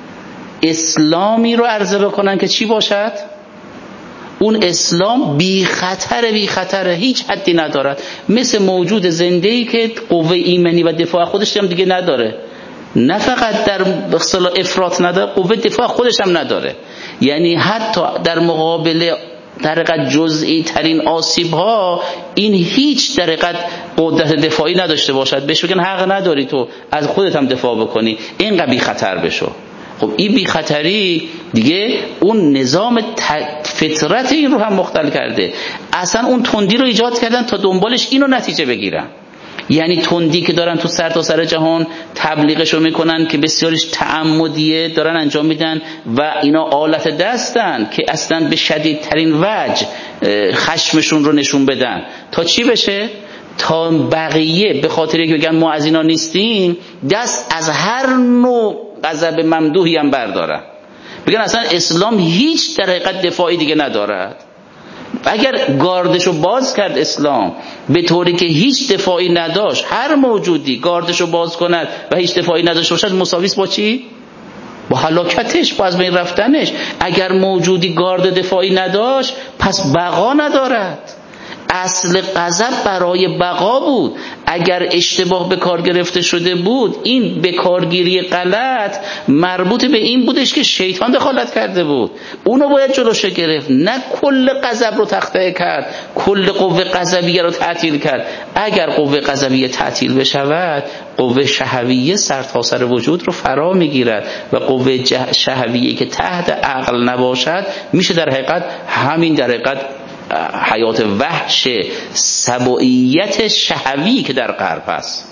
اسلامی رو عرضه بکنن که چی باشد؟ اون اسلام بی خطره، هیچ حدی ندارد، مثل موجود زنده‌ای که قوه ایمنی و دفاع خودش هم دیگه نداره. نه فقط در اصطلاح افراط نداره، قوه دفاع خودش هم نداره. یعنی حتی در مقابل در حقیقت جزئی ترین آسیب ها این هیچ در حقیقت قدرت دفاعی نداشته باشد، بهش بگن حق نداری تو از خودت هم دفاع بکنی، اینقدر بی خطر بشو. خب این بی خطری دیگه اون نظام فطرت این رو هم مختل کرده. اصلا اون تندی رو ایجاد کردن تا دنبالش اینو نتیجه بگیرن. یعنی تندی که دارن تو سر جهان تبلیغشو میکنن که بسیارش تعمدیه دارن انجام میدن و اینا آلت دستن که اصلا به شدیدترین وجه خشمشون رو نشون بدن. تا چی بشه؟ تا بقیه به خاطر که بگن ما از اینا نیستیم دست از هر نوع غضب ممدوحی هم بردارن، بگن اصلا اسلام هیچ در حقیقت دفاعی دیگه ندارد. اگر گاردشو باز کرد اسلام به طوری که هیچ دفاعی نداشت، هر موجودی گاردشو باز کند و هیچ دفاعی نداشته باشد مساویس با چی؟ با هلاکتش، با از بین رفتنش. اگر موجودی گارد دفاعی نداشت پس بقا ندارد. اصل غضب برای بقا بود. اگر اشتباه به کار گرفته شده بود، این به کارگیری غلط مربوط به این بودش که شیطان دخالت کرده بود، اونو باید جلوش گرفت، نه کل غضب رو تخته کرد، کل قوه غضبیه رو تعطیل کرد. اگر قوه غضبیه تعطیل بشود، قوه شهویه سرتاسر وجود رو فرا میگیرد و قوه شهویه که تحت عقل نباشد میشه در حقیقت همین در حقیقت حیات وحش سبوعیت شهوی که در غرب هست،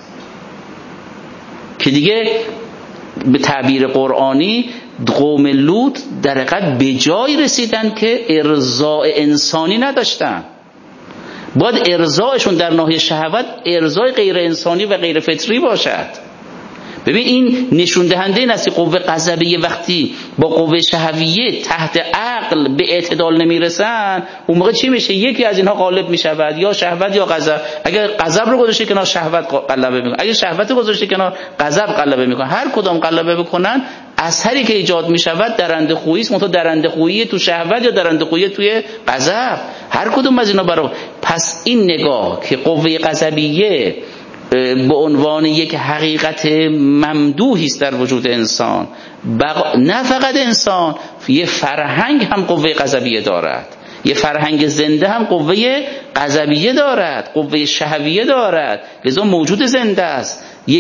که دیگه به تعبیر قرآنی قوم لوط در حقیقت به جای رسیدن که ارضاء انسانی نداشتن. باید ارضاءشون در ناحیه شهوت ارضاء غیر انسانی و غیر فطری باشد. ببین این نشون دهنده این است که قوه غضبیه وقتی با قوه شهویه تحت عقل به اعتدال نمیرسن، اون موقع چی میشه؟ یکی از اینها غالب میشود، یا شهوت یا غضب. اگر غضب رو گذاشته کنار شهوت غلبه میکنه، اگر شهوت رو گذاشته کنار غضب غلبه میکنه. هر کدام غلبه بکنن اثری که ایجاد میشود درنده خویی است، منتها درنده خویی تو شهوت یا درنده خویی توی غضب، هر کدوم از اینا برای. پس این نگاه که قوه غضبیه به عنوان یک حقیقت ممدوحی است در وجود انسان، نه فقط انسان، یه فرهنگ هم قوه غضبیه دارد، یه فرهنگ زنده هم قوه غضبیه دارد، قوه شهویه دارد، لذا موجود زنده است.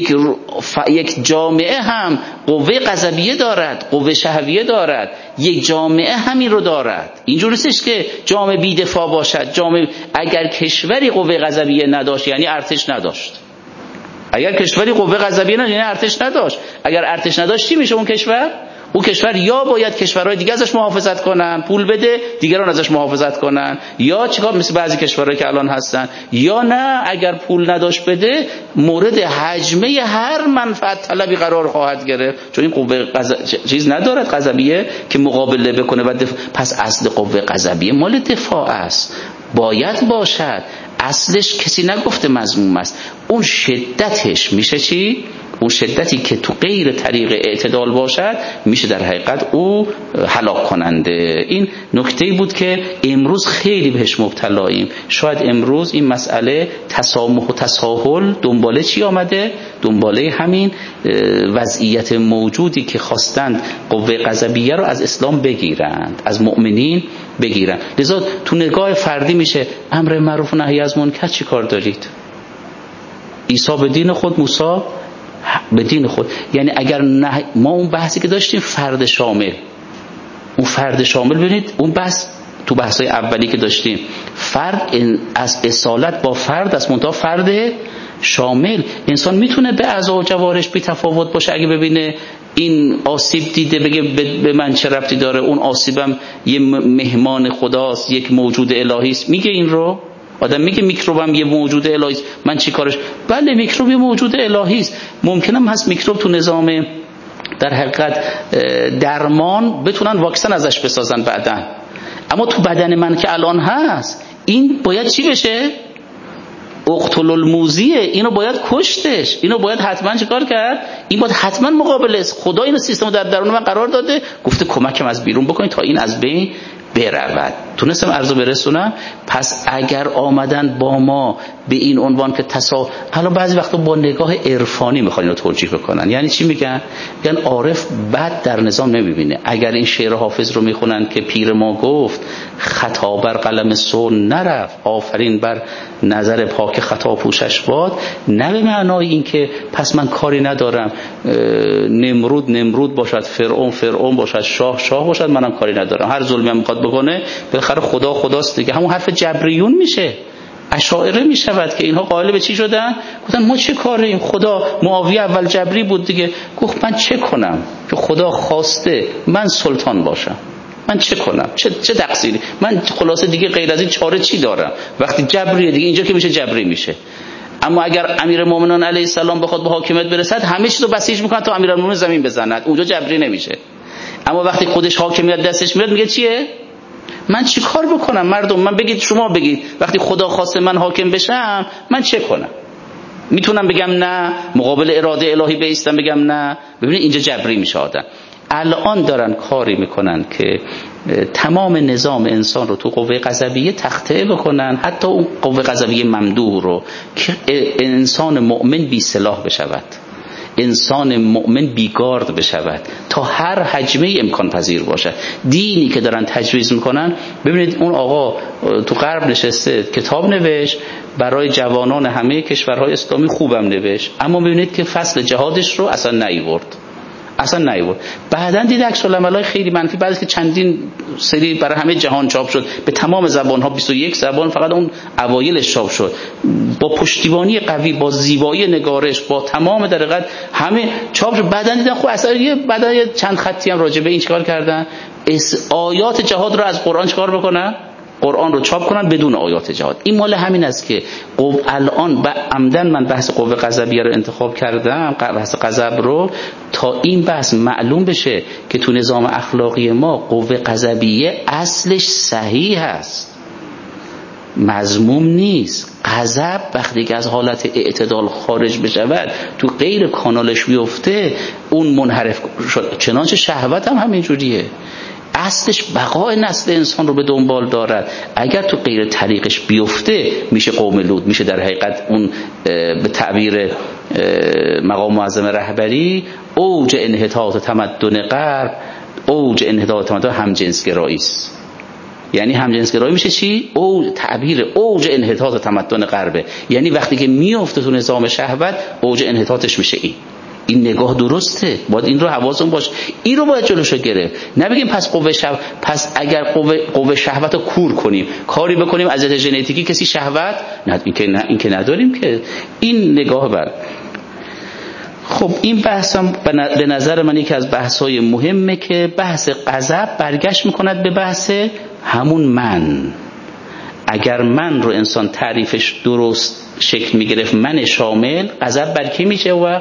یک جامعه هم قوه غضبیه دارد، قوه شهویه دارد، یک جامعه همین رو دارد. اینجوری نیستش که جامعه بی دفاع باشد. جامعه اگر کشوری قوه غضبیه نداشت یعنی ارتش نداشت. اگر کشوری قوه غضبیه نداشت یعنی ارتش نداشت. اگر ارتش نداشت چی میشه اون کشور؟ اون کشور یا باید کشورهای دیگه ازش محافظت کنن، پول بده دیگران ازش محافظت کنن، یا چیکار مثل بعضی کشورهایی که الان هستن، یا نه اگر پول نداشت بده مورد هجمه هر منفعت طلبی قرار خواهد گرفت، چون این قوه چیز ندارد غضبیه که مقابله بکنه و پس اصل قوه غضبیه مال دفاع است، باید باشد. اصلش کسی نگفته مذموم است. اون شدتش میشه چی؟ اون شدتی که تو غیر طریق اعتدال باشد میشه در حقیقت او هلاک کننده. این نکته‌ای بود که امروز خیلی بهش مبتلاییم. شاید امروز این مسئله تسامح و تساهل دنباله چی آمده؟ دنباله همین وضعیت موجودی که خواستند قوه غضبیه رو از اسلام بگیرند، از مؤمنین بگیرند. لذا تو نگاه فردی میشه امر معروف و نهی از منکر چی کار دارید؟ عیسی به دین خود، موسی به دین خود. یعنی اگر ما اون بحثی که داشتیم فرد شامل، اون فرد شامل. ببینید اون بحث تو بحث‌های اولی که داشتیم، فرد از اصالت با فرد است، منتها فرد شامل. انسان میتونه به اعضا و جوارحش بی تفاوت باشه. اگه ببینه این آسیب دیده بگه به من چه ربطی داره، اون آسیبم یه مهمان خداست، یک موجود الهی است. میگه این رو آدم میگه میکروبم یه موجود الهی است، من چی کارش؟ بله میکروب یه موجود الهی است. ممکنه هست میکروب تو نظام در حقیقت درمان بتونن واکسن ازش بسازن بعدن، اما تو بدن من که الان هست این باید چی بشه؟ اقتل الموذیه، اینو باید کشتش، اینو باید حتما چیکار کرد؟ این باید حتما مقابله خدا این سیستمو در درون من قرار داده، گفته کمکم از بیرون بکنید تا این از بین برود. تونستم عرضو برسونم. پس اگر آمدن با ما به این عنوان که حالا بعضی وقتا با نگاه عرفانی میخوان اینو توجیه بکنن. یعنی چی میگن؟ میگن عارف بد در نظام نمیبینه. اگر این شعر حافظ رو میخونن که پیر ما گفت خطا بر قلم سو نرفت، آفرین بر نظر پاک خطا پوشش باد، نه به معنای این که پس من کاری ندارم، نمرود باشد، فرعون باشد، شاه باشد، منم کاری ندارم، هر ظلمی هم میخواد بکنه بالاخره خداست دیگه. همون حرف جبریون میشه، اشاعره میشود که اینها قائل به چی شدن؟ گفتن ما چه کاریم، خدا معاویه اول جبری بود دیگه، گفت من چه کنم که خدا خواسته من سلطان باشم، من چه کنم، چه تقصیری من، خلاصه دیگه غیر از این چاره چی دارم؟ وقتی جبریه دیگه، اینجا که میشه جبری میشه. اما اگر امیرالمومنین علیه السلام بخواد به حاکمیت برسد همه چیزو بسیج میکنه تا امیرالمومنین زمین بزند، اونجا جبری نمیشه. اما وقتی خودش حاکمیت دستش میاد میگه چیه؟ من چی کار بکنم مردم؟ من بگید، شما بگید وقتی خدا خواسته من حاکم بشم من چه کنم؟ میتونم بگم نه، مقابل اراده الهی بایستم بگم نه؟ ببینید اینجا جبری میشه آدم. الان دارن کاری میکنن که تمام نظام انسان رو تو قوه قضبیه تخطئه بکنن، حتی اون قوه قضبیه ممدوح رو، که انسان مؤمن بی سلاح بشود، انسان مؤمن بیگارد بشود، تا هر حجمه امکان پذیر باشد. دینی که دارن تجویز میکنن، ببینید اون آقا تو غرب نشسته کتاب نوشت برای جوانان همه کشورهای اسلامی، خوبم نوشت، اما ببینید که فصل جهادش رو اصلا نیورد. بعداً دید عکس‌العمل‌های خیلی منفی، بعد که چندین سری برای همه جهان چاپ شد به تمام زبان‌ها، 21 زبان، فقط اون اوایلش چاپ شد، با پشتیبانی قوی، با زیبایی نگارش، با تمام در حقیقت همه چاپ شد. بعداً دیدن خب اصلا بعداً چند خطی هم راجع به این چیکار کردن، آیات جهاد رو از قرآن چیکار بکنن، قرآن رو چاپ کنن بدون آیات جهاد. این مال همین است که الان عمدن من بحث قوه قضبیه رو انتخاب کردم، بحث قضب رو، تا این بحث معلوم بشه که تو نظام اخلاقی ما قوه قضبیه اصلش صحیح است، مذموم نیست. غضب وقتی که از حالت اعتدال خارج بشود، تو غیر کانالش بیفته، اون منحرف شد. چنانچه شهوت هم همینجوریه، اصلش بقای نسل انسان رو به دنبال دارد. اگر تو غیر طریقش بیفته میشه قوم لوط، میشه در حقیقت اون به تعبیر مقام معظم رهبری اوج انحطاط تمدن غرب، اوج انحطاط تمدن همجنسگرایی است. یعنی همجنسگرایی میشه چی؟ تعبیر اوج انحطاط تمدن غربه، یعنی وقتی که میفته تو نظام شهوت اوج انحطاطش میشه این نگاه درسته، باید این رو حواسمون باشه، این رو باید جلوشو گرفت. نبگیم پس پس اگر قوه شهوت رو کور کنیم، کاری بکنیم از نظر ژنتیکی کسی شهوت نه، این که نداریم که. این نگاه بر. خب این بحثم به نظر من یکی از بحث‌های مهمه که بحث غضب برگشت میکند به بحث همون من. اگر من رو انسان تعریفش درست شکل میگرفت، من شامل، غضب بر کی میشه؟ وقت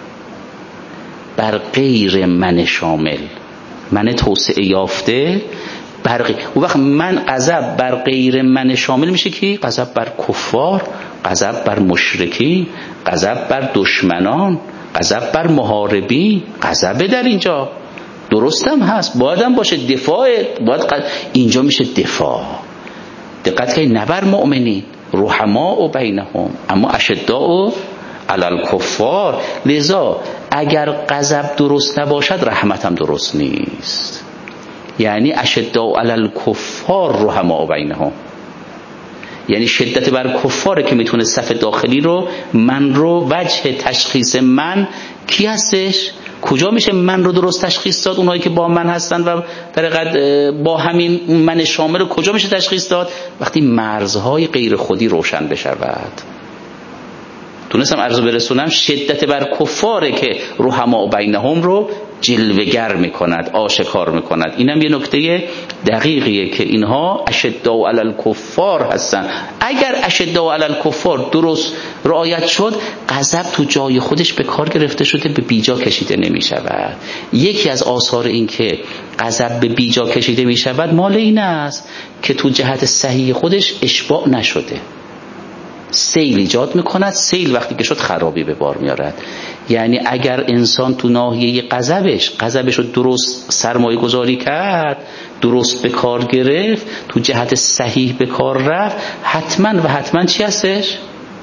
بر غیر من شامل، من توسعه یافته، و وقت من غضب بر غیر من شامل میشه کی؟ غضب بر کفار، غضب بر مشرکی، غضب بر دشمنان، غضب بر محاربین. غضب در اینجا درستم هست، بایدم باشه دفاع، اینجا میشه دفاع. دقت کنید، نه بر مؤمنین، رحماء بینهم، اما اشداء علی الکفار. لذا اگر غضب درست نباشد رحمت هم درست نیست. یعنی اشداء علی الکفار رحماء بینهم، یعنی شدت بر کفاره که میتونه صف داخلی رو، من رو، وجه تشخیص من کی هستش؟ کجا میشه من رو درست تشخیص داد؟ اونایی که با من هستن و در حقیقت با همین من شامل رو کجا میشه تشخیص داد؟ وقتی مرزهای غیر خودی روشن بشود. تونستم عرض برسونم شدت بر کفاره که رحماء بینهم رو جلوه‌گر میکند، آشکار میکند. اینم یه نکته دقیقیه که اینها اشداء علی الکفار هستن. اگر اشداء علی الکفار درست رعایت شد، غضب تو جای خودش به کار گرفته شده، به بیجا کشیده نمیشود. یکی از آثار این که غضب به بیجا کشیده میشود مال این است که تو جهت صحیح خودش اشباع نشده، سیل ایجاد میکند. سیل وقتی که شد خرابی به بار میارد. یعنی اگر انسان تو ناحیه غضبش رو درست سرمایه گذاری کرد، درست به کار گرفت، تو جهت صحیح به کار رفت، حتما چی هستش؟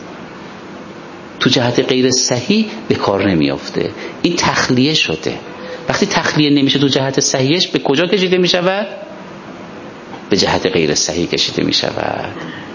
تو جهت غیر صحیح به کار نمیافته. این تخلیه شده. وقتی تخلیه نمیشه تو جهت صحیحش، به کجا کشیده میشود؟ به جهت غیر صحیح کشیده میشود.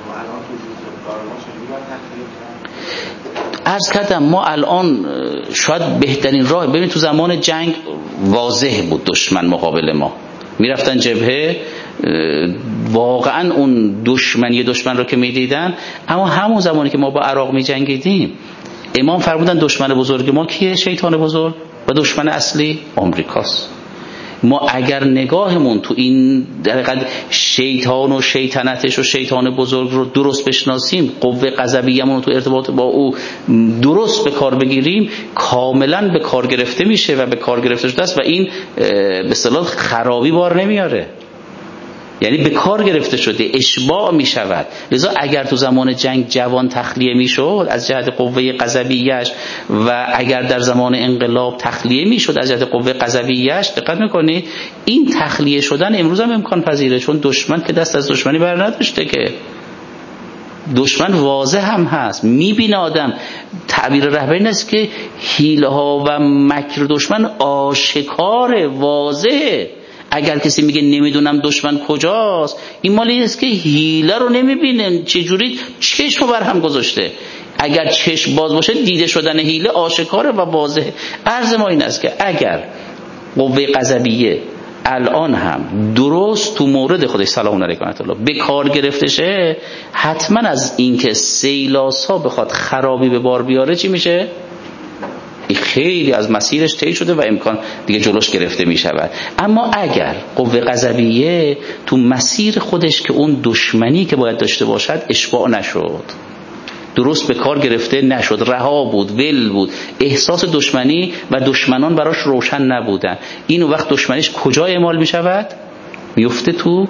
عرض کردم ما الان شاید بهترین راه، ببین تو زمان جنگ واضح بود دشمن مقابل ما، میرفتن جبهه، واقعا اون دشمن رو که میدیدن. اما همون زمانی که ما با عراق میجنگیدیم، امام فرمودن دشمن بزرگ ما کیه؟ شیطان بزرگ. و دشمن اصلی آمریکاست. ما اگر نگاهمون تو این در حقیقت شیطان و شیطنتش و شیطان بزرگ رو درست بشناسیم، قوه غضبیه‌مون رو تو ارتباط با او درست به کار بگیریم، کاملا به کار گرفته میشه و به کار گرفته شده است و این به اصطلاح خرابی بار نمیاره. یعنی به کار گرفته شده، اشباع می شود. لذا اگر تو زمان جنگ جوان تخلیه می شد از جهت قوه غضبیه‌اش و اگر در زمان انقلاب تخلیه می شد از جهت قوه غضبیه‌اش، دقت میکنید این تخلیه شدن امروز هم امکان پذیره، چون دشمن که دست از دشمنی بر نداشته، که دشمن واضح هم هست، میبینه آدم. تعبیر رهبری این است که حیله ها و مکر دشمن آشکار واضحه. اگر کسی میگه نمیدونم دشمن کجاست، این مال این است که حیله رو نمیبینه، چجوری چشم بر هم گذاشته. اگر چشم باز باشه دیده شدن حیله آشکاره و واضحه. عرض ما این است که اگر قوه غضبیه الان هم درست تو مورد خودش سلام علیکم الله به کار گرفته شه، حتما از اینکه سیلاسا بخواد خرابی به بار بیاره چی میشه؟ خیلی از مسیرش طی شده و امکان دیگه جلوش گرفته می شود. اما اگر قوه غضبیه تو مسیر خودش که اون دشمنی که باید داشته باشد اشباع نشد، درست به کار گرفته نشد، رها بود، ول بود، احساس دشمنی و دشمنان براش روشن نبودن، این وقت دشمنیش کجا اعمال می شود؟ میفته تو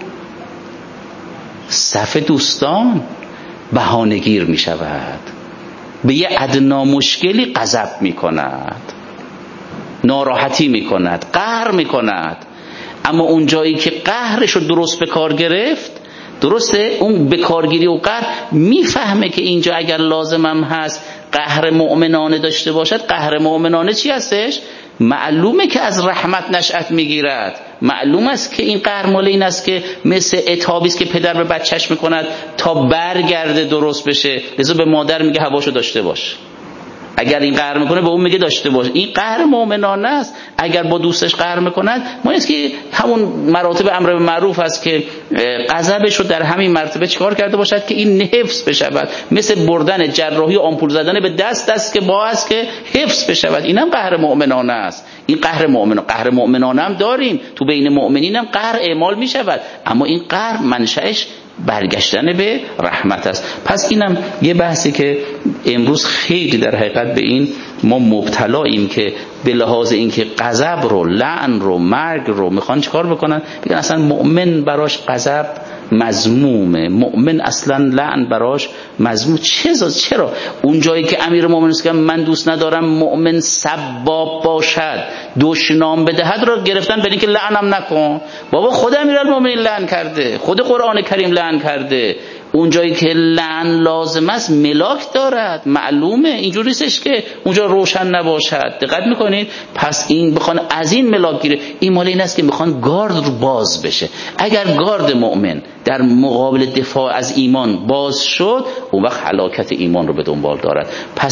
صف دوستان، بهانه‌گیر می شود، به یه ادنا مشکلی غضب می کند، ناراحتی می کند، قهر می کند. اما اون جایی که قهرش رو درست به کار گرفت، درسته اون به کارگیری و قهر میفهمه که اینجا اگر لازمم هست قهر مؤمنانه داشته باشد. قهر مؤمنانه چی هستش؟ معلومه که از رحمت نشأت میگیرد. معلوم است که این قهر مال این است که مثل عتابی است که پدر به بچهش میکند تا برگرده درست بشه، لذا به مادر میگه حواشو داشته باش. اگر این قهر میکنه به اون میگه داشته باش. این قهر مؤمنانه است. اگر با دوستش قهر میکند، ما نیست که همون مراتب امر به معروف است که غضبش رو در همین مرتبه چیکار کرده باشد که این حفظ بشود، مثل بردن جراحی و آمپول زدن به دست که باعث که حفظ بشود. اینم قهر مؤمنانه است. این قهر مؤمنانه هم داریم، تو بین مؤمنین هم قهر اعمال میشود، اما این قهر منشأش برگشتن به رحمت است. پس اینم یه بحثی که امروز خیلی در حقیقت به این ما مبتلاییم که به لحاظ اینکه غضب رو، لعن رو، مرگ رو میخوان چیکار بکنن، بگن اصلا مؤمن براش غضب مذمومه، مؤمن اصلا لعن براش مذموم. چرا اون جایی که امیرالمومنین است که من دوست ندارم مؤمن سباب باشد، دشنام بدهد رو گرفتن به اینکه لعنم نکن. بابا خود امیرالمومنین لعن کرده، خود قرآن کریم لعن کرده. اون جایی که لعن لازم است ملاک دارد، معلومه، اینجوری نیستش که اونجا روشن نباشد. دقت میکنید؟ پس این بخوان از این ملاک گیره، این مال این است که میخوان گارد رو باز بشه. اگر گارد مؤمن در مقابل دفاع از ایمان باز شد، اون وقت هلاکت ایمان رو به دنبال دارد. پس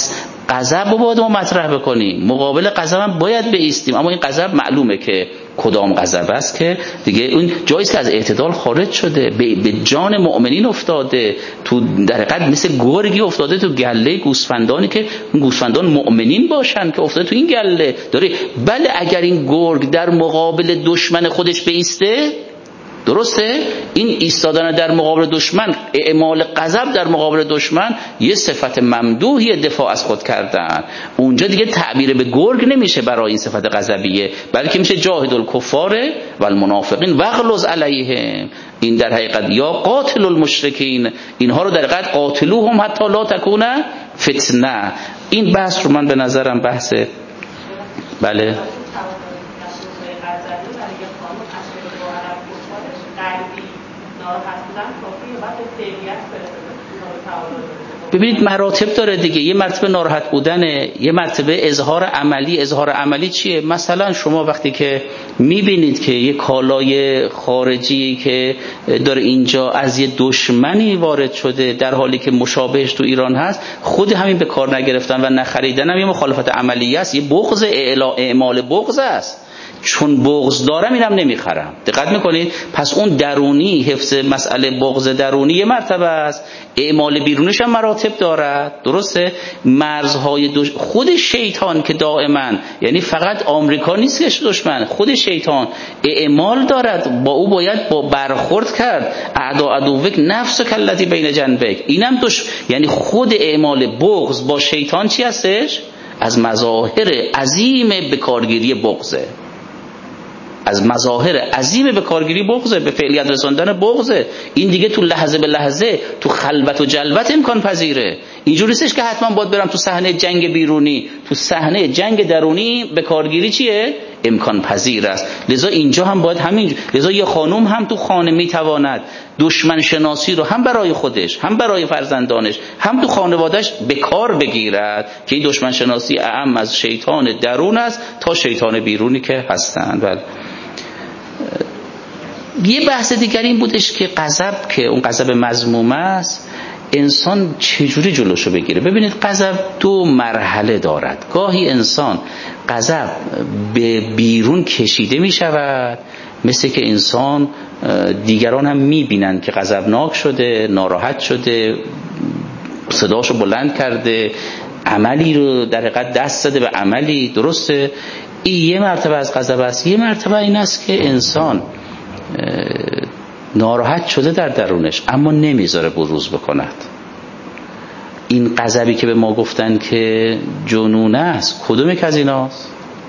غضب رو باید ما مطرح بکنیم، مقابل غضب هم باید بایستیم، اما این غضب معلومه که کدام غضب است که دیگه اون جایی که از اعتدال خارج شده، به جان مؤمنین افتاده، تو در حقیقت مثل گرگی افتاده تو گله گوسفندانی که اون گوسفندان مؤمنین باشن که افتاده تو این گله داره. بله اگر این گرگ در مقابل دشمن خودش بایسته، درسته، این ایستادن در مقابل دشمن، اعمال غضب در مقابل دشمن یه صفت ممدوحی دفاع از خود کردن، اونجا دیگه تعبیر به گرگ نمیشه برای این صفت غضبیه، بلکه میشه جاهد الکفار و المنافقین واغلظ علیهم. این در حقیقت یا قاتل المشرکین، اینها رو در حقیقت قاتلوهم حتی لا تکون فتنه. این بحث رو من به نظرم بحث بله ببینید مراتب داره دیگه. یه مرتبه ناراحت بودنه، یه مرتبه اظهار عملی. اظهار عملی چیه؟ مثلا شما وقتی که میبینید که یه کالای خارجی که داره اینجا از یه دشمنی وارد شده در حالی که مشابهش تو ایران هست، خود همین به کار نگرفتن و نخریدن هم یه مخالفت عملی است، یه بغض، اعمال بغض است. چون بغض دارم اینم نمیخرم. دقت میکنید؟ پس اون درونی، حفظ مسئله بغض درونی یه مرتبه است، اعمال بیرونیش هم مراتب دارد. درسته؟ مرزهای خود شیطان که دائما، یعنی فقط آمریکا نیست که دشمن، خود شیطان اعمال دارد، با او باید با برخورد کرد. اعدا عدوک نفس کلتی بین جنبک. اینم یعنی خود اعمال بغض با شیطان چی هستش؟ از مظاهر عظیم بکارگیری بغضه، از مظاهر عظیم به کارگیری بغضه، به فعلیت رساندن بغضه. این دیگه تو لحظه به لحظه، تو خلوت و جلوت امکان پذیره. اینجوری نیستش که حتما باید برم تو صحنه جنگ بیرونی، تو صحنه جنگ درونی به کارگیری چیه؟ امکان پذیر است. لذا اینجا هم باید همین، لذا یه خانم هم تو خانه میتواند دشمن شناسی رو هم برای خودش، هم برای فرزندانش، هم تو خانوادهش به کار بگیرد که این دشمن شناسی اعم از شیطان درون است تا شیطان بیرونی که هستند. بله. یه بحث دیگر این بودش که غضب، که اون غضب مذموم است، انسان چجوری جلوشو بگیره. ببینید غضب دو مرحله دارد. گاهی انسان غضب به بیرون کشیده می شود، مثل که انسان دیگران هم می بینن که غضبناک شده، ناراحت شده، صداشو بلند کرده، عملی رو در حقیقت دست زده به عملی. درسته؟ این یه مرتبه از غضب است. یه مرتبه این است که انسان ناراحت شده در درونش اما نمیذاره بروز بکند. این غضبی که به ما گفتن که جنون است، کدوم که از ایناست؟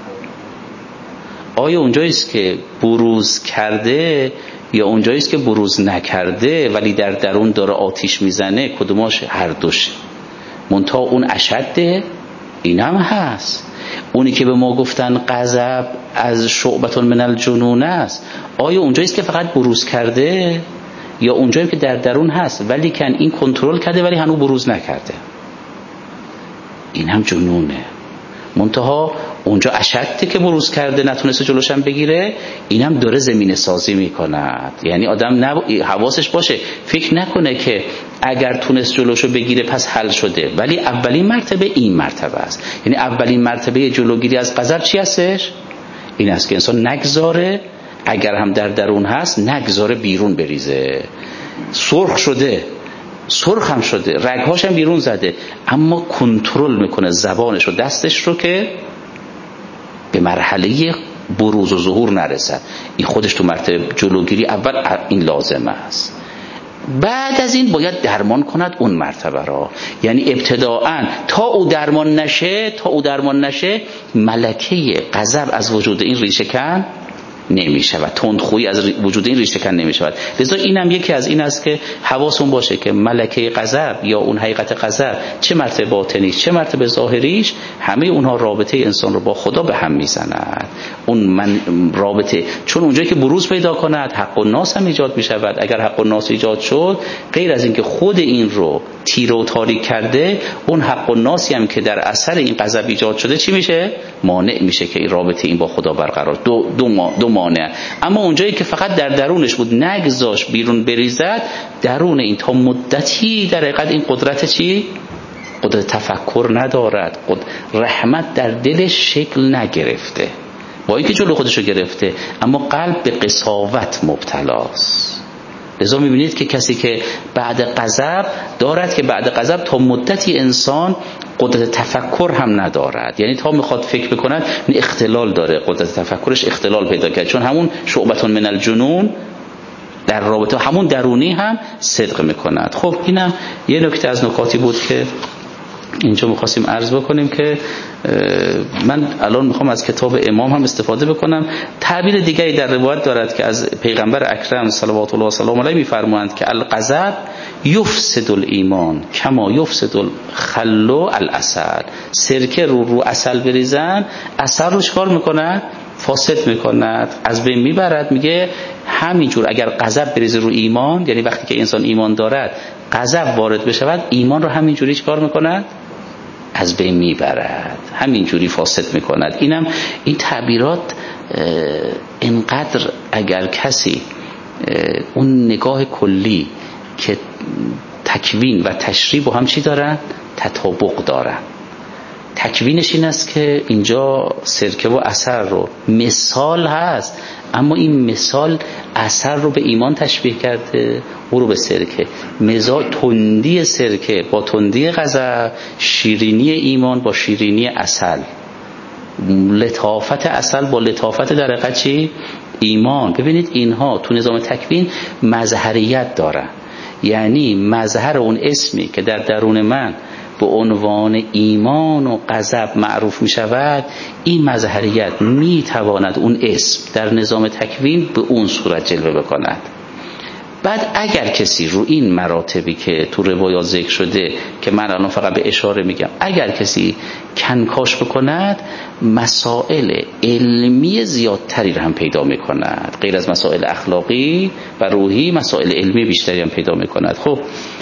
آیا اونجاییست که بروز کرده یا اونجاییست که بروز نکرده ولی در درون داره آتیش میزنه؟ کدوماش؟ هر دوشه. منتها اون اشده، این هم هست. اونی که به ما گفتن غضب از شعبة من الجنون است، آیا اونجاییست که فقط بروز کرده یا اونجایی که در درون هست ولی کن این کنترل کرده ولی هنوز بروز نکرده؟ این هم جنونه. منتها اونجا اشده که بروز کرده نتونسته جلوشم بگیره، این هم داره زمینه سازی میکند. یعنی آدم حواسش باشه، فکر نکنه که اگر تونست جلوشو بگیره پس حل شده، ولی اولین مرتبه این مرتبه است. یعنی اولین مرتبه جلوگیری از غضب چی هستش؟ این است که انسان نگذاره، اگر هم در درون هست نگذاره بیرون بریزه. سرخ شده، سرخ هم شده، رگهاش هم بیرون زده، اما کنترل میکنه زبانش و دستش رو که به مرحله بروز و ظهور نرسد. این خودش تو مرتبه جلوگیری اول این لازم است. بعد از این باید درمان کند اون مرتبه را. یعنی ابتداءً تا او درمان نشه ملکه غضب از وجود این ریشه کن نمی شود، تندخویی از وجود این ریشه کن نمی شود. لذا اینم یکی از این است که حواسون باشه که ملکه غضب یا اون حقیقت غضب، چه مرتبه باطنیش چه مرتبه ظاهریش، همه اونها رابطه انسان رو با خدا به هم میزنند. اون رابطه چون اونجایی که بروز پیدا کند حق و ناس هم ایجاد می شود. اگر حق و ناس ایجاد شد، غیر از این که خود این رو تیره و تاریک کرده، اون حق و ناسی هم که در اثر این غضب ایجاد شده چی میشه؟ مانع میشه که این رابطه این با خدا برقرار. دو مانع. اما اونجایی که فقط در درونش بود نگذاش بیرون بریزد، درون این تا مدتی در حقیقت این قدرت چی؟ قدرت تفکر ندارد، رحمت در دلش شکل نگرفته، با اینکه جلو خودشو گرفته اما قلب به قساوت مبتلاست. لذا میبینید که کسی که بعد غضب دارد که بعد غضب تا مدتی انسان قدرت تفکر هم ندارد، یعنی تا میخواد فکر بکند اختلال داره، قدرت تفکرش اختلال پیدا کرد، چون همون شعبة من الجنون در رابطه همون درونی هم صدق میکند. خب اینم یه نکته از نکاتی بود که اینجا می‌خواستیم عرض بکنیم که من الان میخوام از کتاب امام هم استفاده بکنم. تعبیر دیگری در روایت دارد که از پیغمبر اکرم صلوات الله و سلام علیه میفرمایند که الغضب یفسد الایمان کما یفسد الخل العسل. سرکه رو عسل بریزن، عسل رو چکار میکنن؟ فاسد میکند، از بین میبرد. میگه همینجور اگر غضب بریزه رو ایمان، یعنی وقتی که انسان ایمان دارد غضب وارد بشود، ایمان رو همینجوری چکار میکند؟ از بین میبرد، همینجوری فاسد میکند. این تعبیرات اینقدر اگر کسی اون نگاه کلی که تکوین و تشریح با هم چی دارن؟ تطابق دارن. تکوینش این است که اینجا سرکه و اثر رو مثال هست، اما این مثال اثر رو به ایمان تشبیه کرده، او رو به سرکه. مزاج تندی سرکه با تندی غضب، شیرینی ایمان با شیرینی عسل، لطافت عسل با لطافت در حقیقت چی؟ ایمان. ببینید اینها تو نظام تکوین مظهریت دارن، یعنی مظهر اون اسمی که در درون من به عنوان ایمان و غضب معروف می شود، این مظهریت می تواند اون اسم در نظام تکوین به اون صورت جلوه بکند. بعد اگر کسی رو این مراتبی که تو روایات ذکر شده که من الان فقط به اشاره میگم، اگر کسی کنکاش بکند، مسائل علمی زیادتری رو هم پیدا میکند، غیر از مسائل اخلاقی و روحی مسائل علمی بیشتری هم پیدا میکند. خب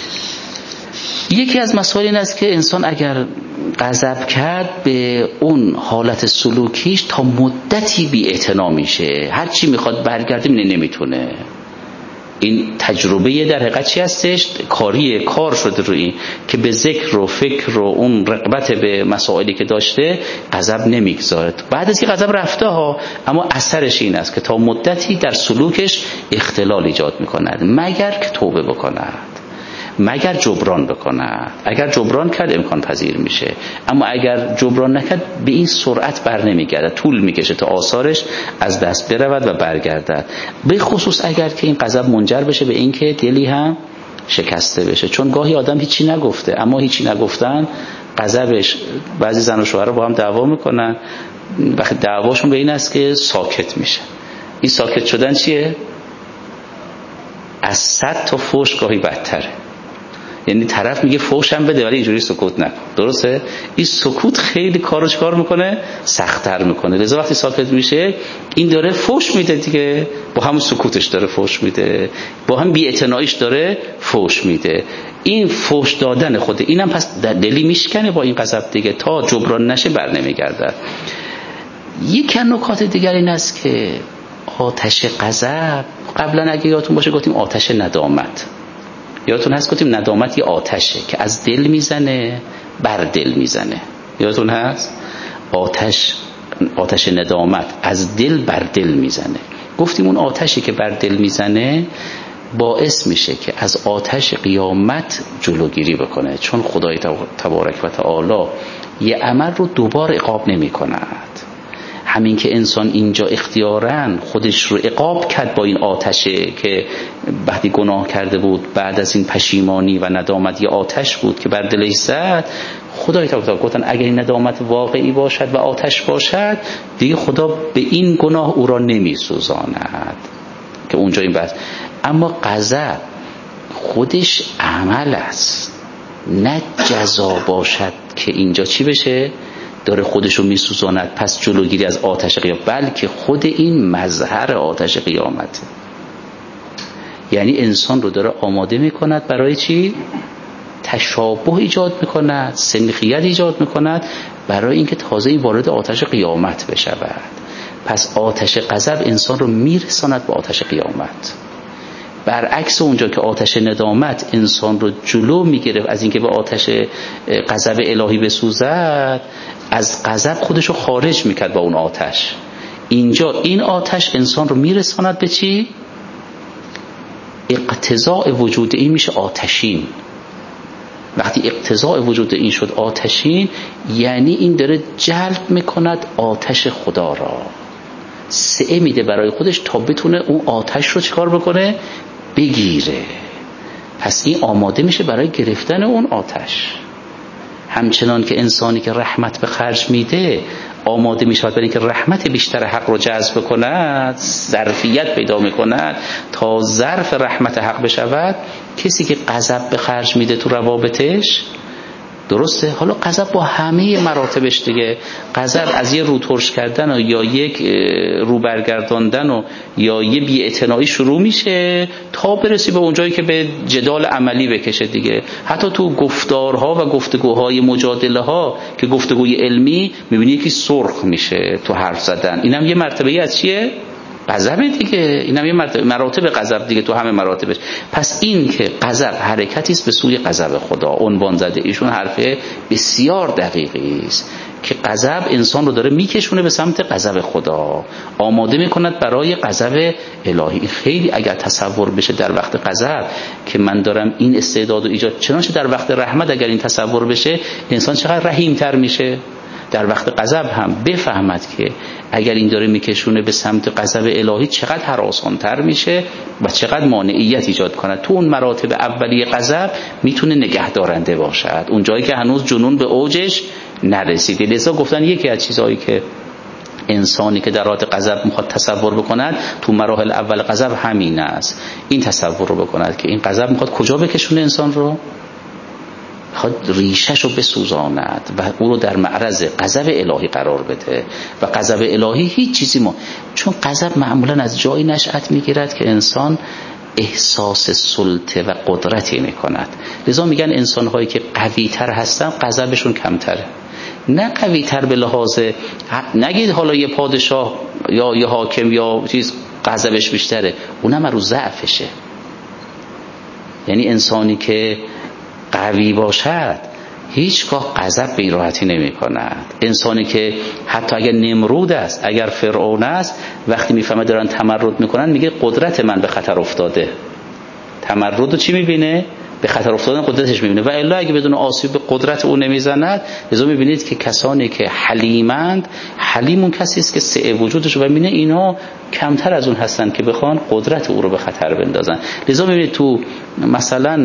یکی از مسائل این است که انسان اگر غضب کرد به اون حالت سلوکیش تا مدتی بی‌اعتنا میشه، هر چی میخواد برگرده نمیتونه. این تجربه در حقیقت چی هستش؟ کار شده روی این که به ذکر و فکر و اون رغبت به مسائلی که داشته غضب نمیگذارد. بعد از که غضب رفته ها، اما اثرش این است که تا مدتی در سلوکش اختلال ایجاد میکند، مگر که توبه بکند، مگر جبران بکند. اگر جبران کرد امکان پذیر میشه، اما اگر جبران نکرد به این سرعت بر نمیگرده، طول میکشه تا آثارش از دست برود و برگردد. به خصوص اگر که این غضب منجر بشه به این که دلی هم شکسته بشه، چون گاهی آدم هیچی نگفته، اما هیچی نگفتن غضبش، بعضی زن و شوهر با هم دعوا میکنن، وقتی دعواشون به این است که ساکت میشه. این ساکت شدن چیه؟ از 100 تا فحش گاهی بدتره. یعنی طرف میگه فحشم بده ولی اینجوری سکوت نکن، درسته؟ این سکوت خیلی کارو چکار میکنه؟ سخت‌تر میکنه. لذا وقتی ساکت میشه این داره فحش میده دیگه، با همون سکوتش داره فحش میده، با هم بی‌اعتناییش داره فحش میده. این فحش دادن خوده، اینم پس در دلی میشکنه با این غضب دیگه، تا جبران نشه بر نمیگرده. یک نکات دیگر این است که آتش غضب، قبلا اگه یادتون باشه گفتیم آتش ندامت، یادتون هست گفتیم ندامت یه آتشه که از دل میزنه بر دل میزنه، یادتون هست؟ آتش ندامت از دل بر دل میزنه. گفتیم اون آتشی که بر دل میزنه باعث میشه که از آتش قیامت جلوگیری بکنه، چون خدای تبارک و تعالی یه عمل رو دوبار عقاب نمی کند. همین که انسان اینجا اختیاراً خودش رو عقاب کرد با این آتشه که وقتی گناه کرده بود، بعد از این پشیمانی و ندامت یه آتش بود که بر دلش زد، خدای تعالی گفتن اگر این ندامت واقعی باشد و آتش باشد دیگه خدا به این گناه او را نمی سوزاند که اونجا این بحث. اما غضب خودش عمل است، نه جزا باشد که اینجا چی بشه؟ داره خودشو میسوزاند پس جلوگیری از آتش قیامت، بلکه خود این مظهر آتش قیامت، یعنی انسان رو داره آماده میکند برای چی؟ تشابه ایجاد میکند، سنخیت ایجاد میکند برای اینکه تازه وارد آتش قیامت بشود. پس آتش غضب انسان رو میرساند به آتش قیامت. برعکس اونجا که آتش ندامت انسان رو جلو میگرفت از اینکه به آتش غضب الهی بسوزد، از غضب خودش رو خارج میکرد با اون آتش. اینجا این آتش انسان رو میرساند به چی؟ اقتضاء وجود این میشه آتشین. وقتی اقتضاء وجود این شد آتشین، یعنی این داره جلب میکند آتش خدا را، سعی میده برای خودش تا بتونه اون آتش رو چکار بکنه؟ بگیره. پس این آماده میشه برای گرفتن اون آتش. همچنان که انسانی که رحمت به خرج میده آماده میشه برای اینکه رحمت بیشتر حق رو جذب کند، ظرفیت پیدا میکند تا ظرف رحمت حق بشود، کسی که غضب به خرج میده تو روابطش، درسته؟ حالا غضب با همه مراتبش دیگه، غضب از یه رو ترش کردن و یا یک رو برگرداندن و یا یه بی‌اعتنایی شروع میشه تا برسی به اونجایی که به جدال عملی بکشه دیگه. حتی تو گفتارها و گفتگوهای مجادله ها که گفتگوی علمی میبینی یکی سرخ میشه تو حرف زدن، اینم یه مرتبه‌ای از چیه؟ غضب دیگه. اینم یه مراتب غضب دیگه تو همه مراتبش. پس این که غضب حرکتی است به سوی غضب خدا عنوان زده. ایشون حرف بسیار دقیقی است که غضب انسان رو داره میکشونه به سمت غضب خدا، آماده میکند برای غضب الهی. خیلی اگر تصور بشه در وقت غضب که من دارم این استعداد رو ایجاد، چنانچه در وقت رحمت اگر این تصور بشه، انسان چقدر رحیم‌تر میشه. در وقت غضب هم بفهمد که اگر این داره میکشونه به سمت غضب الهی چقدر هراسان‌تر میشه و چقدر مانعیت ایجاد کنه. تو اون مراتب اولیه غضب میتونه نگهدارنده باشد، اون جایی که هنوز جنون به اوجش نرسیده. لذا گفتن یکی از چیزهایی که انسانی که در حالت غضب میخواد تصور بکند تو مراحل اول غضب همین است. این تصور رو بکند که این غضب میخواد کجا بکشونه انسان رو؟ خود ریشش رو بسوزاند و او رو در معرض غضب الهی قرار بده. و غضب الهی هیچ چیزی چون غضب معمولا از جایی نشأت میگیرد که انسان احساس سلطه و قدرتی میکند. لذا میگن انسان‌هایی که قوی‌تر هستن غضبشون کمتره. نه قوی‌تر به لحاظ، نگید حالا یه پادشاه یا یه حاکم یا چیز غضبش بیشتره، اونم رو ضعفشه. یعنی انسانی که قوی باشد هیچگاه غضب به این راحتی نمی کند. انسانی که حتی اگر نمرود است، اگر فرعون است، وقتی میفهمه دارن تمرد میکنن میگه قدرت من به خطر افتاده. تمرد رو چی میبینه؟ به خطر افتادن قدرتش میبینه. و الا اگه بدون آسیب به قدرت او نمیزند. لذا میبینید که کسانی که حلیمند، حلیم اون کسی است که سعه وجودش رو میبینه اینا کمتر از اون هستن که بخوان قدرت او رو به خطر بندازن. لذا میبینید تو مثلا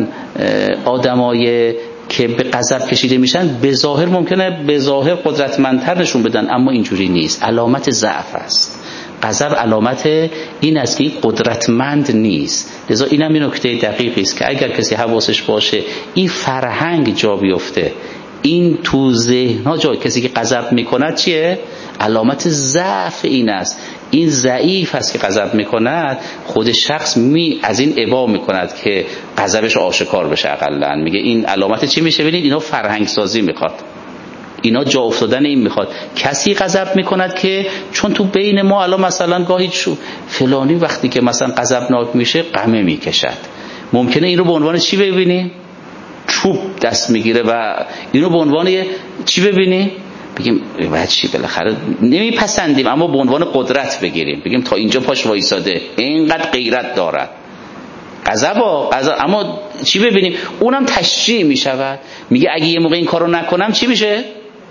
آدمای که به غضب کشیده میشن به ظاهر ممکنه به ظاهر قدرتمندتر نشون بدن، اما اینجوری نیست، علامت ضعف است. غضب علامت این است که قدرتمند نیست. لذا اینم این نکته دقیقی است که اگر کسی حواسش باشه این فرهنگ جا بیفته، این تو ذهن‌ها جا، کسی که غضب میکند چیه؟ علامت ضعف این است. این ضعیف است که غضب میکند، خود شخص از این ابا میکند که غضبش آشکار بشه. اقلا میگه این علامت چی میشه؟ ببینید اینا فرهنگ سازی میخواد، اینا جا افتادن این میخواد. کسی غضب میکند که چون تو بین ما الان مثلا گاهی فلانی وقتی که مثلا غضبناک میشه قمه میکشد، ممکنه این رو به عنوان چی ببینی؟ چوب دست میگیره و اینو به عنوان چی ببینی؟ بگیم بعد چی بالاخره نمیپسندیم، اما به عنوان قدرت بگیریم، بگیم تا اینجا پاش وایساده، اینقدر غیرت دارد. غضب اما چی ببینیم؟ اونم تشجیع میشود، میگه اگه یه موقع این کارو نکنم چی میشه؟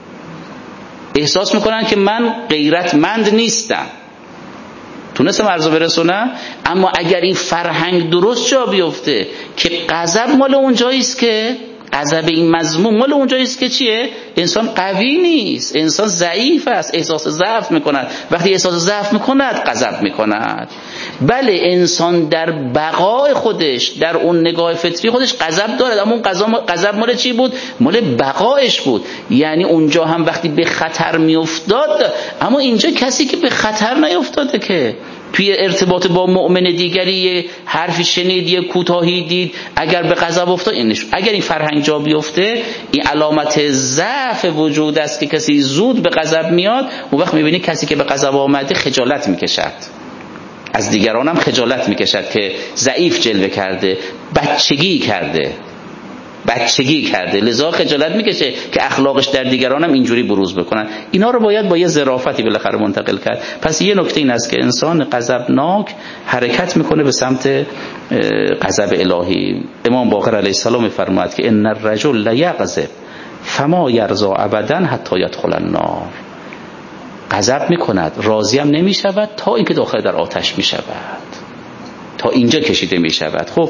احساس میکنن که من غیرتمند نیستم. تونستم عرضو برسونم. اما اگر این فرهنگ درست جا بیفته که غضب مال اونجایی است که غضب این مذموم مال اونجایی است که چیه؟ انسان قوی نیست، انسان ضعیف است، احساس ضعف میکند. وقتی احساس ضعف میکند غضب میکند. بله انسان در بقای خودش، در اون نگاه فطری خودش غضب دارد، اما اون غضب مال چی بود؟ مال بقایش بود. یعنی اونجا هم وقتی به خطر میافتاد، اما اینجا کسی که به خطر نیافتاده که توی ارتباط با مؤمن دیگری یه حرفی شنید، یه کوتاهی دید، اگر به غضب افتاد، اگر این فرهنگ جا بیفته، این علامت ضعف وجود است که کسی زود به غضب میاد. اون وقت میبینی کسی که به غضب آمده خجالت میکشد از دیگران هم خجالت میکشد که ضعیف جلوه کرده، بچگی کرده، لذا خجالت میکشه که اخلاقش در دیگران هم اینجوری بروز بکنن. اینا رو باید با یه ظرافتی بالاخره منتقل کرد. پس یه نکته این است که انسان غضبناک حرکت میکنه به سمت غضب الهی. امام باقر علیه السلام میفرماید که ان الرجل لیغضب فما یرضى ابدا حتی یدخل النار. غضب میکند، راضی هم نمیشود تا اینکه داخل در آتش میشود، تا اینجا کشیده میشود. خب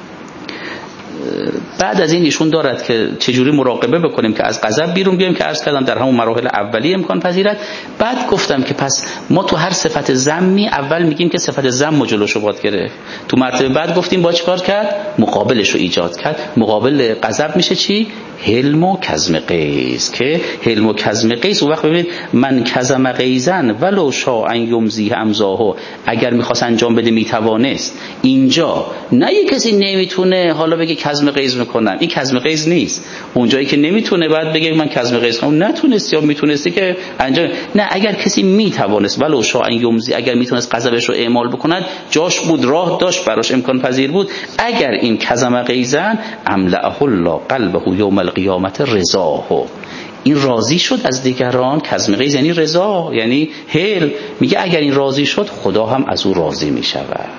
بعد از این ایشون دارد که چجوری مراقبه بکنیم که از غضب بیرون بیایم، که عرض کردم در همون مراحل اولیه امکان پذیرد. بعد گفتم که پس ما تو هر صفت ذمی اول میگیم که صفت ذم جلوشو باید گرفت، تو مرتبه بعد گفتیم با چیکار کرد؟ مقابلش رو ایجاد کرد. مقابل غضب میشه چی؟ حلم و کظم غیظ. که حلم و کظم غیظ، اون وقت ببینید من کظم غیظن ولو شاء ان یمضیه امضاه، اگر میخواست انجام بده میتوانست. اینجا نه یک کسی نمیتونه حالا بگه کظم غیظ میکنم، این کظم غیظ نیست. اونجایی که نمیتونه بعد بگه من کظم غیظ کنم، نتونستی یا میتونستی که انجام. نه، اگر کسی میتوانست ولو شاء ان یمضی، اگر میتونست غضبش رو اعمال بکند، جاش بود، راه داشت، براش امکان پذیر بود. اگر این کظم غیظن املأه الله قلبه یوم القیامت رضاه، این راضی شد از دیگران. کظم غیظ یعنی رضا، یعنی حل. میگه اگر این راضی شد خدا هم از او راضی میشود.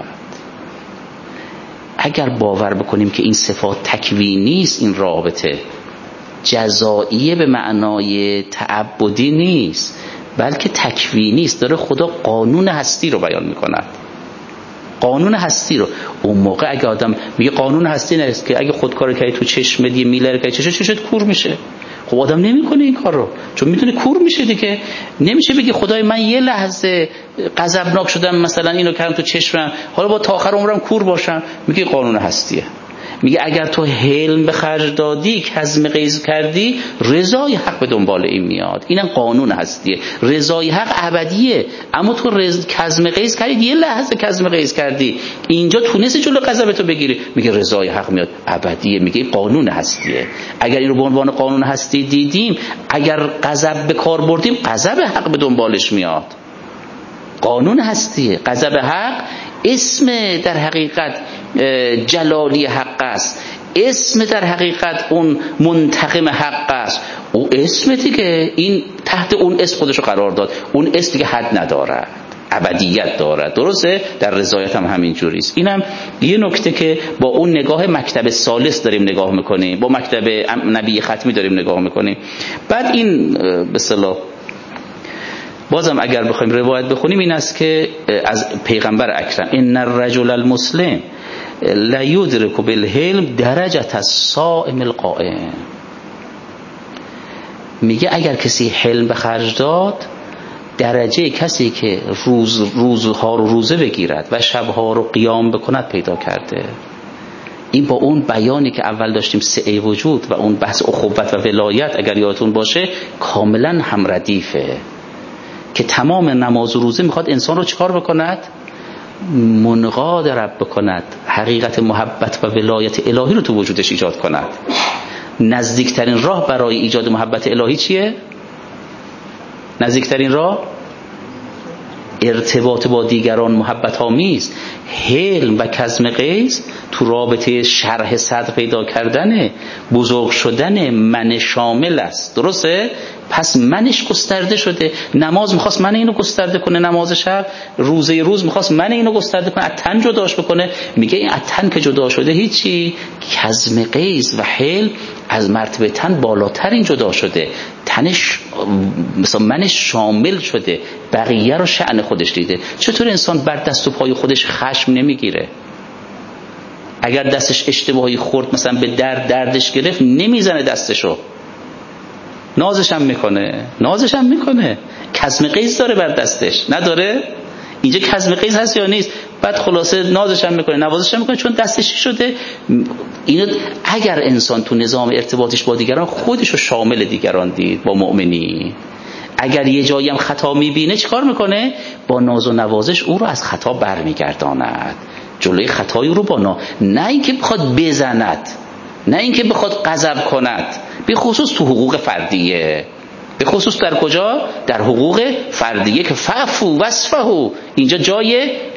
اگر باور بکنیم که این صفات تکوینی است، این رابطه جزائیه به معنای تعبدی نیست بلکه تکوینی است، داره خدا قانون هستی رو بیان میکند. قانون هستی رو اون موقع اگه آدم میگه قانون هستی نیست که اگه خودکار کردی تو چشمت یه میلر کردی چشت کور میشه، خب آدم نمیکنه این کار رو چون میتونه کور میشه دیگه. نمیشه بگی خدای من یه لحظه غضبناک شدم مثلا اینو کردم تو چشمم، حالا با تا آخر عمرم کور باشم. میگه قانون هستیه. میگه اگر تو حلم به خرج دادی، کظم غیظ کردی، رضای حق به دنبال این میاد. اینم قانون هستیه. رضای حق ابدیه، اما تو کظم غیظ کردی، یه لحظه کظم غیظ کردی، اینجا تونستی جلو غضب تو بگیری، میگه رضای حق میاد، ابدیه. میگه قانون هستیه. اگر این رو به عنوان قانون هستی دیدیم، اگر غضب به کار بردیم، غضب حق به دنبالش میاد. قانون هستیه. غضب حق اسم در حقیقت جلالی حق است، اسم در حقیقت اون منتقم حق است. او اسم دیگه، این تحت اون اسم خودشو قرار داد. اون اسم دیگه حد ندارد، ابدیت دارد. درسته؟ در رضایت هم همین جوریست. اینم یه نکته که با اون نگاه مکتب ثالث داریم نگاه میکنیم، با مکتب نبی ختمی داریم نگاه میکنیم. بعد این به اصطلاح بازم اگر بخوایم روایت بخونیم این است که از پیغمبر اکرم ان الرجل المسلم لا یدرک بالحلم درجه الصائم القائم. میگه اگر کسی حلم به خرج داد، درجه کسی که روزها رو روزه بگیرد و شبها رو قیام بکند پیدا کرده. این با اون بیانی که اول داشتیم سعی وجود و اون بحث اخوت و ولایت اگر یادتون باشه کاملا هم ردیفه، که تمام نماز و روزه میخواد انسان رو چکار بکند؟ منقاد رب بکند، حقیقت محبت و ولایت الهی رو تو وجودش ایجاد کند. نزدیکترین راه برای ایجاد محبت الهی چیه؟ نزدیکترین راه ارتباط با دیگران محبت آمیز. حلم و کظم غیظ تو رابطه شرح صدر پیدا کردن، بزرگ شدن من شامل است. درسته؟ پس منش گسترده شده. نماز میخواست من اینو گسترده کنه، نماز شب، روزه روز میخواست من اینو گسترده کنه، از تن جداش بکنه. میگه این از تن که جدا شده هیچی، کظم غیظ و حلم از مرتبه تن بالاتر این جدا شده. تنش مثلا منش شامل شده، بقیه رو شأن خودش دیده. چطور انسان بر دست و پای خودش خشم نمیگیره؟ اگر دستش اشتباهی خورد مثلا به دردش گرفت نمیزنه دستشو، نازش هم میکنه. کظم غیظ داره بر دستش، نداره؟ اینجا کظم غیظ هست یا نیست؟ بعد خلاصه نازش هم میکنه، نوازش هم میکنه، چون دستش شده. اینو اگر انسان تو نظام ارتباطش با دیگران خودشو شامل دیگران دید، با مؤمنی، اگر یه جایی هم خطا میبینه چیکار میکنه؟ با ناز و نوازش او رو از خطا برمیگرداند، جلوی خطایی رو نه اینکه بخواد بزند، نه اینکه بخواد غضب کند، به خصوص تو حقوق فردیه. به خصوص در کجا؟ در حقوق فردیه که فعفو وصفهو، اینجا جای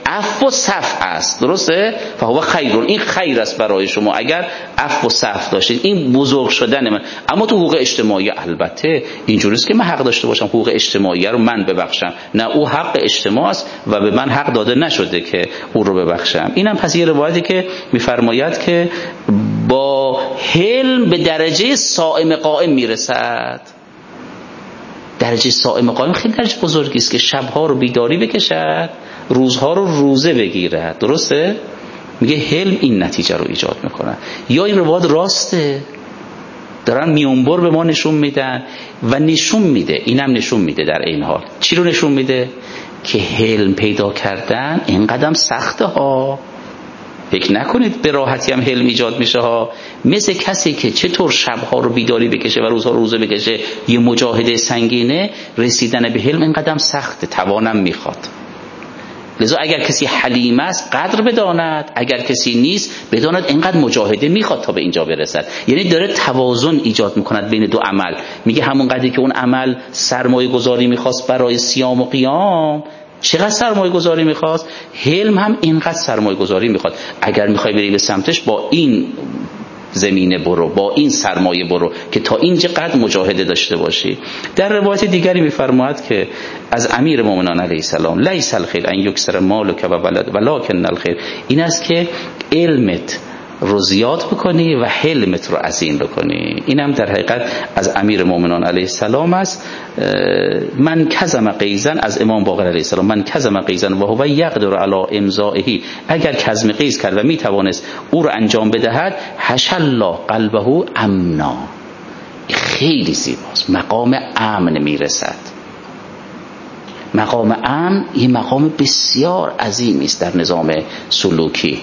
عفو و صفح است، درسته؟ فهو خیر، این خیر است برای شما اگر عفو و صفح داشتید. این بزرگ شدن من. اما تو حقوق اجتماعی البته اینجوری است که من حق داشته باشم حقوق اجتماعی رو من ببخشم، نه، او حق اجتماع است و به من حق داده نشده که او رو ببخشم. اینم پس یه روایتی که میفرماید که با حلم به درجه صائم قائم میرسد. درجه صائم قائم خیلی درجه بزرگی است که شبها رو بیداری بکشد، روزها رو روزه بگیرد، درسته؟ میگه حلم این نتیجه رو ایجاد میکنه. یا این روایت راسته، دارن میونبر به ما نشون میدن و نشون میده، اینم نشون میده در این حال. چی رو نشون میده؟ که حلم پیدا کردن اینقدر سخته ها. فکر نکنید به راحتی هم حلم ایجاد میشه ها. مثل کسی که چطور شبها رو بیداری بکشه و روزها رو روزه بکشه، یه مجاهده سنگینه، رسیدن به حلم اینقدر سخته، توانم میخواد. لذا اگر کسی حلیم است قدر بداند، اگر کسی نیست بداند اینقدر مجاهده میخواد تا به اینجا برسد. یعنی داره توازن ایجاد میکند بین دو عمل. میگه همون قدری که اون عمل سرمایه گذاری میخواست برای صیام و قیام، چقدر سرمایه گذاری میخواست، حلم هم اینقدر سرمایه گذاری میخواد. اگر میخوای بری به سمتش با این زمینه برو، با این سرمایه برو که تا اینجا قدر مجاهده داشته باشی. در روایت دیگری میفرماید که از امیر مومنان علیه السلام لیس الخیر ان یکثر مالک و ولد ولکن الخیر، این است که علمت رو زیاد بکنی و حلمت رو عظیم بکنی. اینم در حقیقت از امیر مومنان علیه السلام است. من کظم قیزا، از امام باقر علیه السلام، من کظم قیزا و هو یقدر علی امضائه، اگر کظم قیز کرد و میتوانست او رو انجام بدهد، حش الله قلبه امنا. خیلی زیباست، مقام امن میرسد. مقام امن این مقام بسیار عظیمی است در نظام سلوکی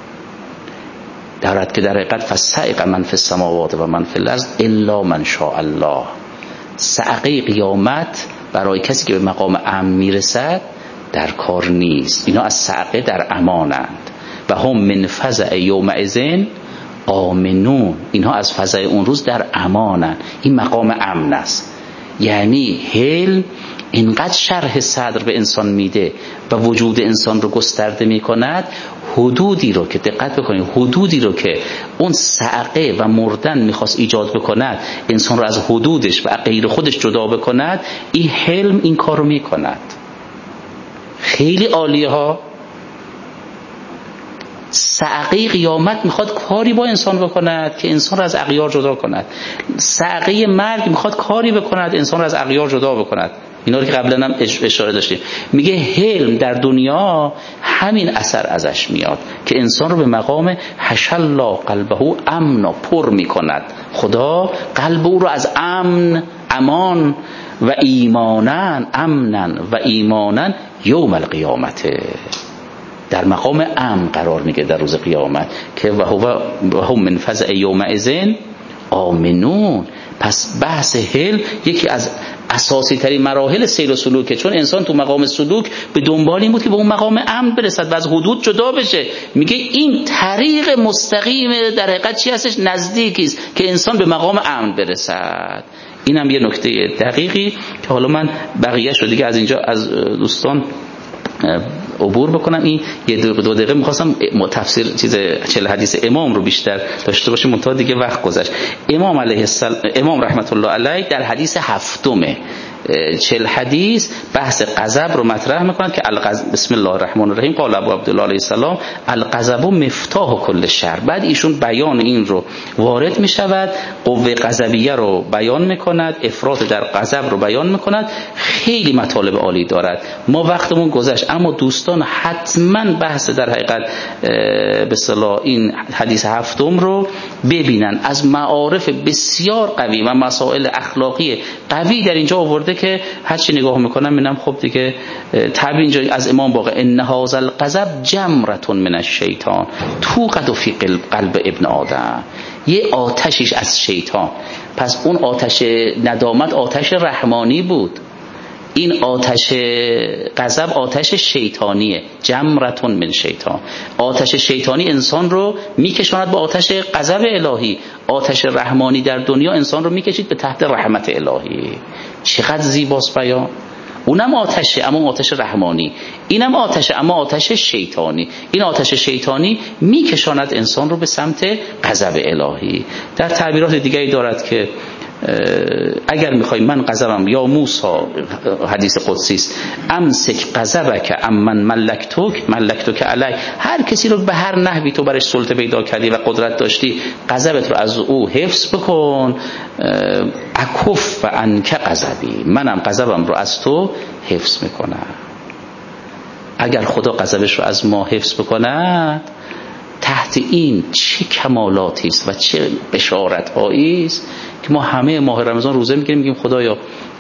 دارد که در حقیقت فصعق من فی السماوات و من فی الارض الا من شاء الله. صعقه قیامت برای کسی که به مقام امن میرسد در کار نیست. اینا از صعقه در امانند و هم من فزع یومئذ آمنون، اینها از فزع اون روز در امانند. این مقام امن است. یعنی حلم اینقدر شرح صدر به انسان میده و وجود انسان رو گسترده میکند، حدودی رو که دقت بکنید، حدودی رو که اون صعقه و مردن میخواست ایجاد بکند، انسان رو از حدودش و غیر خودش جدا بکند، این حلم این کار رو میکند. خیلی عالیه ها. صعقه قیامت میخواد کاری با انسان بکند که انسان رو از اغیار جدا کند. صعقه مرگ میخواد کاری بکند انسان رو از اغیار جدا بکند. اینا رو که قبلا هم اشاره داشتیم. میگه حلم در دنیا همین اثر ازش میاد که انسان رو به مقام حش الله قلبه امنا پر میکند. خدا قلب او رو از امن، امان و ایمانن، امنن و ایمانن یوم القیامت، در مقام امن قرار میگه در روز قیامت که و هم من فزع یومئذ آمنون. پس بحث حلم یکی از اساسی ترین مراحل سیر و سلوکه، چون انسان تو مقام سلوک به دنبال این بود که به اون مقام امن برسد و از حدود جدا بشه. میگه این طریق مستقیم در حقیقت چی هستش؟ نزدیکی است که انسان به مقام امن برسد. اینم یه نکته دقیقی که حالا من بقیه‌اش رو دیگه از اینجا از دوستان عبور بکنم. این یه دو دقیقه میخواستم تفسیر چیز 40 حدیث امام رو بیشتر داشته باشیم، منتها دیگه وقت گذشت. امام علیه السلام، امام رحمت الله علیه در حدیث هفتم 40 حدیث بحث غضب رو مطرح میکنند که بسم الله الرحمن الرحیم قال ابو عبدالله علیه السلام الغضب مفتاح کل شر. بعد ایشون بیان این رو وارد میشود، قوه غضبیه رو بیان میکند، افراط در غضب رو بیان میکند. خیلی مطالب عالی دارد. ما وقتمون گذشت، اما دوستان حتما بحث در حقیقت به اصطلاح این حدیث هفتم رو ببینن. از معارف بسیار قوی و مسائل اخلاقی قوی در اینجا آورده که هر چی نگاه میکنم میبینم خب دیگه تعبیر اینجا از امام باقر ان هذا الغضب جمرة من الشیطان توقد فی قلب ابن آدم، یه آتشش از شیطان. پس اون آتش ندامت آتش رحمانی بود، این آتش غضب آتش شیطانیه، جمرة من شیطان. آتش شیطانی انسان رو میکشاند به آتش غضب الهی، آتش رحمانی در دنیا انسان رو میکشید به تحت رحمت الهی. چقدر زیباست بیان. اونم آتشه اما آتش رحمانی، اینم آتشه اما آتش شیطانی. این آتش شیطانی میکشاند انسان رو به سمت غضب الهی. در تعبیرات دیگری دارد که اگر میخوای من غضبم، یا موسی حدیث قدسی است، امسک غضبک امن ملکتک علی، هر کسی رو به هر نحوی تو برش سلطه پیدا کردی و قدرت داشتی غضبت رو از او حفظ بکن. اکف و انک غضبی، منم غضبم رو از تو حفظ میکنم. اگر خدا غضبش رو از ما حفظ بکند، تحت این چه کمالاتی است و چه بشارت هایی است که ما همه ماه رمضان روزه میگیریم خدایا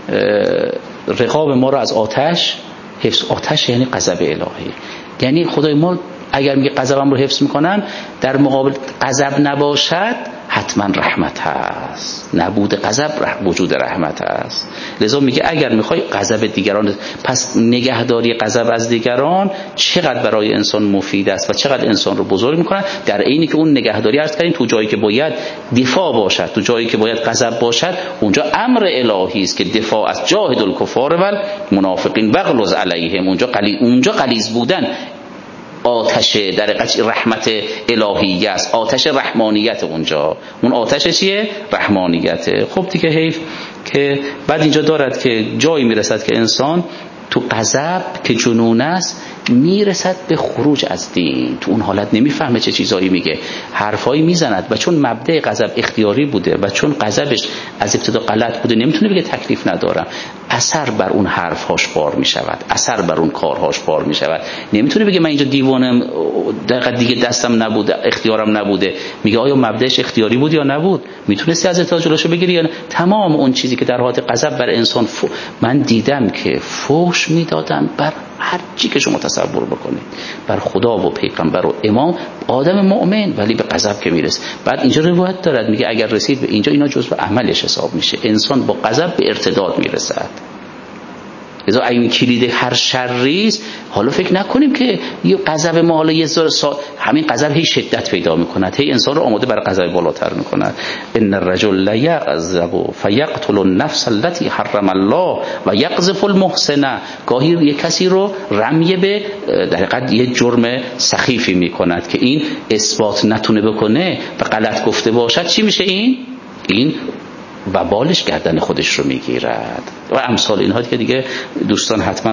رقاب ما رو از آتش حفظ. آتش یعنی غضب الهی، یعنی خدای ما اگر میگه غضبم رو حفظ میکنم، در مقابل غضب نباشد حتما رحمت هست، نبود غضب وجود رحمت هست. لذا میگه اگر میخوای غضب دیگران، پس نگهداری غضب از دیگران چقدر برای انسان مفید است و چقدر انسان رو بزرگ میکنه، در عینی که اون نگهداری عرض کردیم تو جایی که باید دفاع باشد، تو جایی که باید غضب باشد، اونجا امر الهی است که دفاع از جاهد الکفار و المنافقین واغلظ علیهم، اونجا غلیظ بودن آتش در رحمت الهیه است، آتش رحمانیت. اونجا اون آتش چیه؟ رحمانیته. خب دیگه حیف که بعد اینجا دارد که جایی میرسد که انسان تو غضب که جنون است میرسد به خروج از دین. تو اون حالت نمیفهمه چه چیزایی میگه، حرفایی میزند و چون مبدأ غضب اختیاری بوده و چون غضبش از ابتدا غلط بوده نمیتونه بگه تکلیف ندارم، اثر بر اون حرفهاش بار میشود، اثر بر اون کارهاش بار میشود. نمیتونه بگه من اینجا دیوانم دقیقاً دیگه دستم نبوده اختیارم نبوده، میگه آیا مبدأش اختیاری بود یا نبود، میتونستی از اتا جلوشو بگیری یا نه؟ تمام اون چیزی که در حالت غضب بر انسان من دیدم که فوش میدادن بر هر چی که شما تصور بکنید، بر خدا و پیغمبر و امام، آدم مؤمن، ولی به غضب که میرسه. بعد اینجا روایت دارد میگه اگر رسید به اینجا اینا جزء عملش حساب میشه، انسان با غضب به ارتداد میرسد. لذا این کلید هر شری است. حالا فکر نکنیم که یه غضب ما حالا همین غضب هی شدت پیدا میکند، هی انسان رو آماده برای غضب بالاتر میکند. ان الرجل لیغضب فیقتل النفس التي حرم الله و یقذف المحسن، گاهی یه کسی رو رمی به در حقیقت یه جرم سخیفی میکند که این اثبات نتونه بکنه و غلط گفته باشد، چی میشه؟ این و بالش گردن خودش رو میگیرد و امثال اینها که دیگه دوستان حتما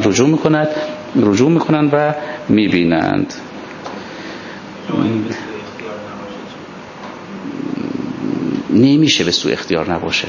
رجوع میکنند و میبینند. نمیشه به سوء اختیار نباشه.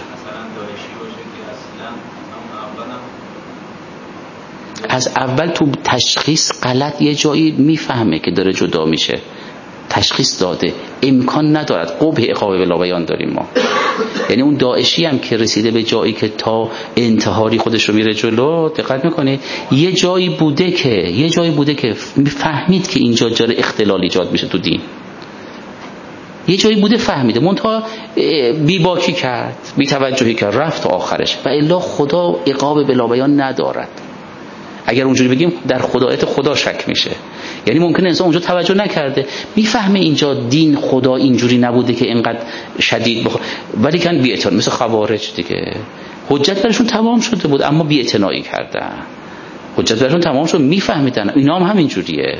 از اول تو تشخیص غلط یه جایی میفهمه که داره جدا میشه، تشخیص داده، امکان ندارد. قبح عقاب بلا بیان داریم ما. یعنی اون داعشی هم که رسیده به جایی که تا انتحاری خودش رو میره جلو، دقت میکنید یه جایی بوده که فهمید که اینجا جای اختلال ایجاد میشه تو دین، یه جایی بوده فهمیده، منتها بیباکی کرد، بی‌توجهی کرد، رفت تا آخرش. و الا خدا عقاب بلا بیان ندارد. اگر اونجوری بگیم در خدایت خدا شک میشه. یعنی ممکنه انسان اونجا توجه نکرده، میفهمه اینجا دین خدا اینجوری نبوده که اینقدر شدید ولی کن بی‌اعتنا، مثل خوارج دیگه، حجت برشون تمام شده بود اما بی‌اعتنایی کردن. حجت برشون تمام شد، میفهمیدن اینا هم همینجوریه.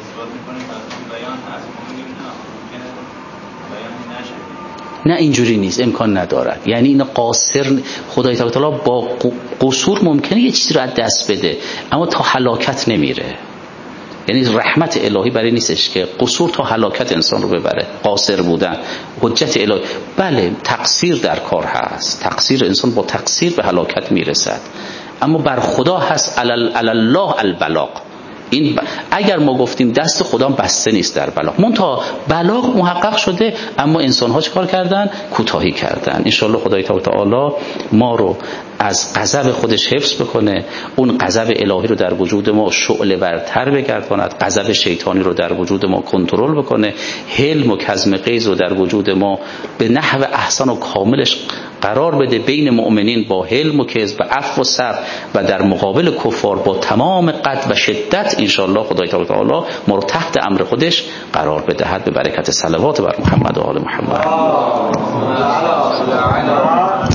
نه اینجوری نیست، امکان ندارد. یعنی اینا قاصر، خدای تعالی با قصور ممکنه یه چیزی رو از دست بده اما تا هلاکت نمیره. یعنی رحمت الهی برای نیستش که قصور تا هلاکت انسان رو ببره. قاصر بودن، حجت الهی، بله تقصیر در کار هست، تقصیر انسان با تقصیر به هلاکت میرسد، اما بر خدا هست الله البلاغ. این اگر ما گفتیم دست خدا بسته نیست در بلاغ، منتها بلاغ محقق شده اما انسان ها چیکار کردن؟ کوتاهی کردن. ان شاء الله خدای تعالی ما رو از غضب خودش حفظ بکنه، اون غضب الهی رو در وجود ما شعله ورتر بگرداند، غضب شیطانی رو در وجود ما کنترل بکنه، حلم و کظم غیظ رو در وجود ما به نحو احسن و کاملش قرار بده، بین مؤمنین با حلم و کظم و عفو و صبر و در مقابل کفار با تمام قد و شدت. ان شاء الله خدای تعالی ما رو تحت امر خودش قرار بدهد. به برکت صلوات بر محمد و آل محمد.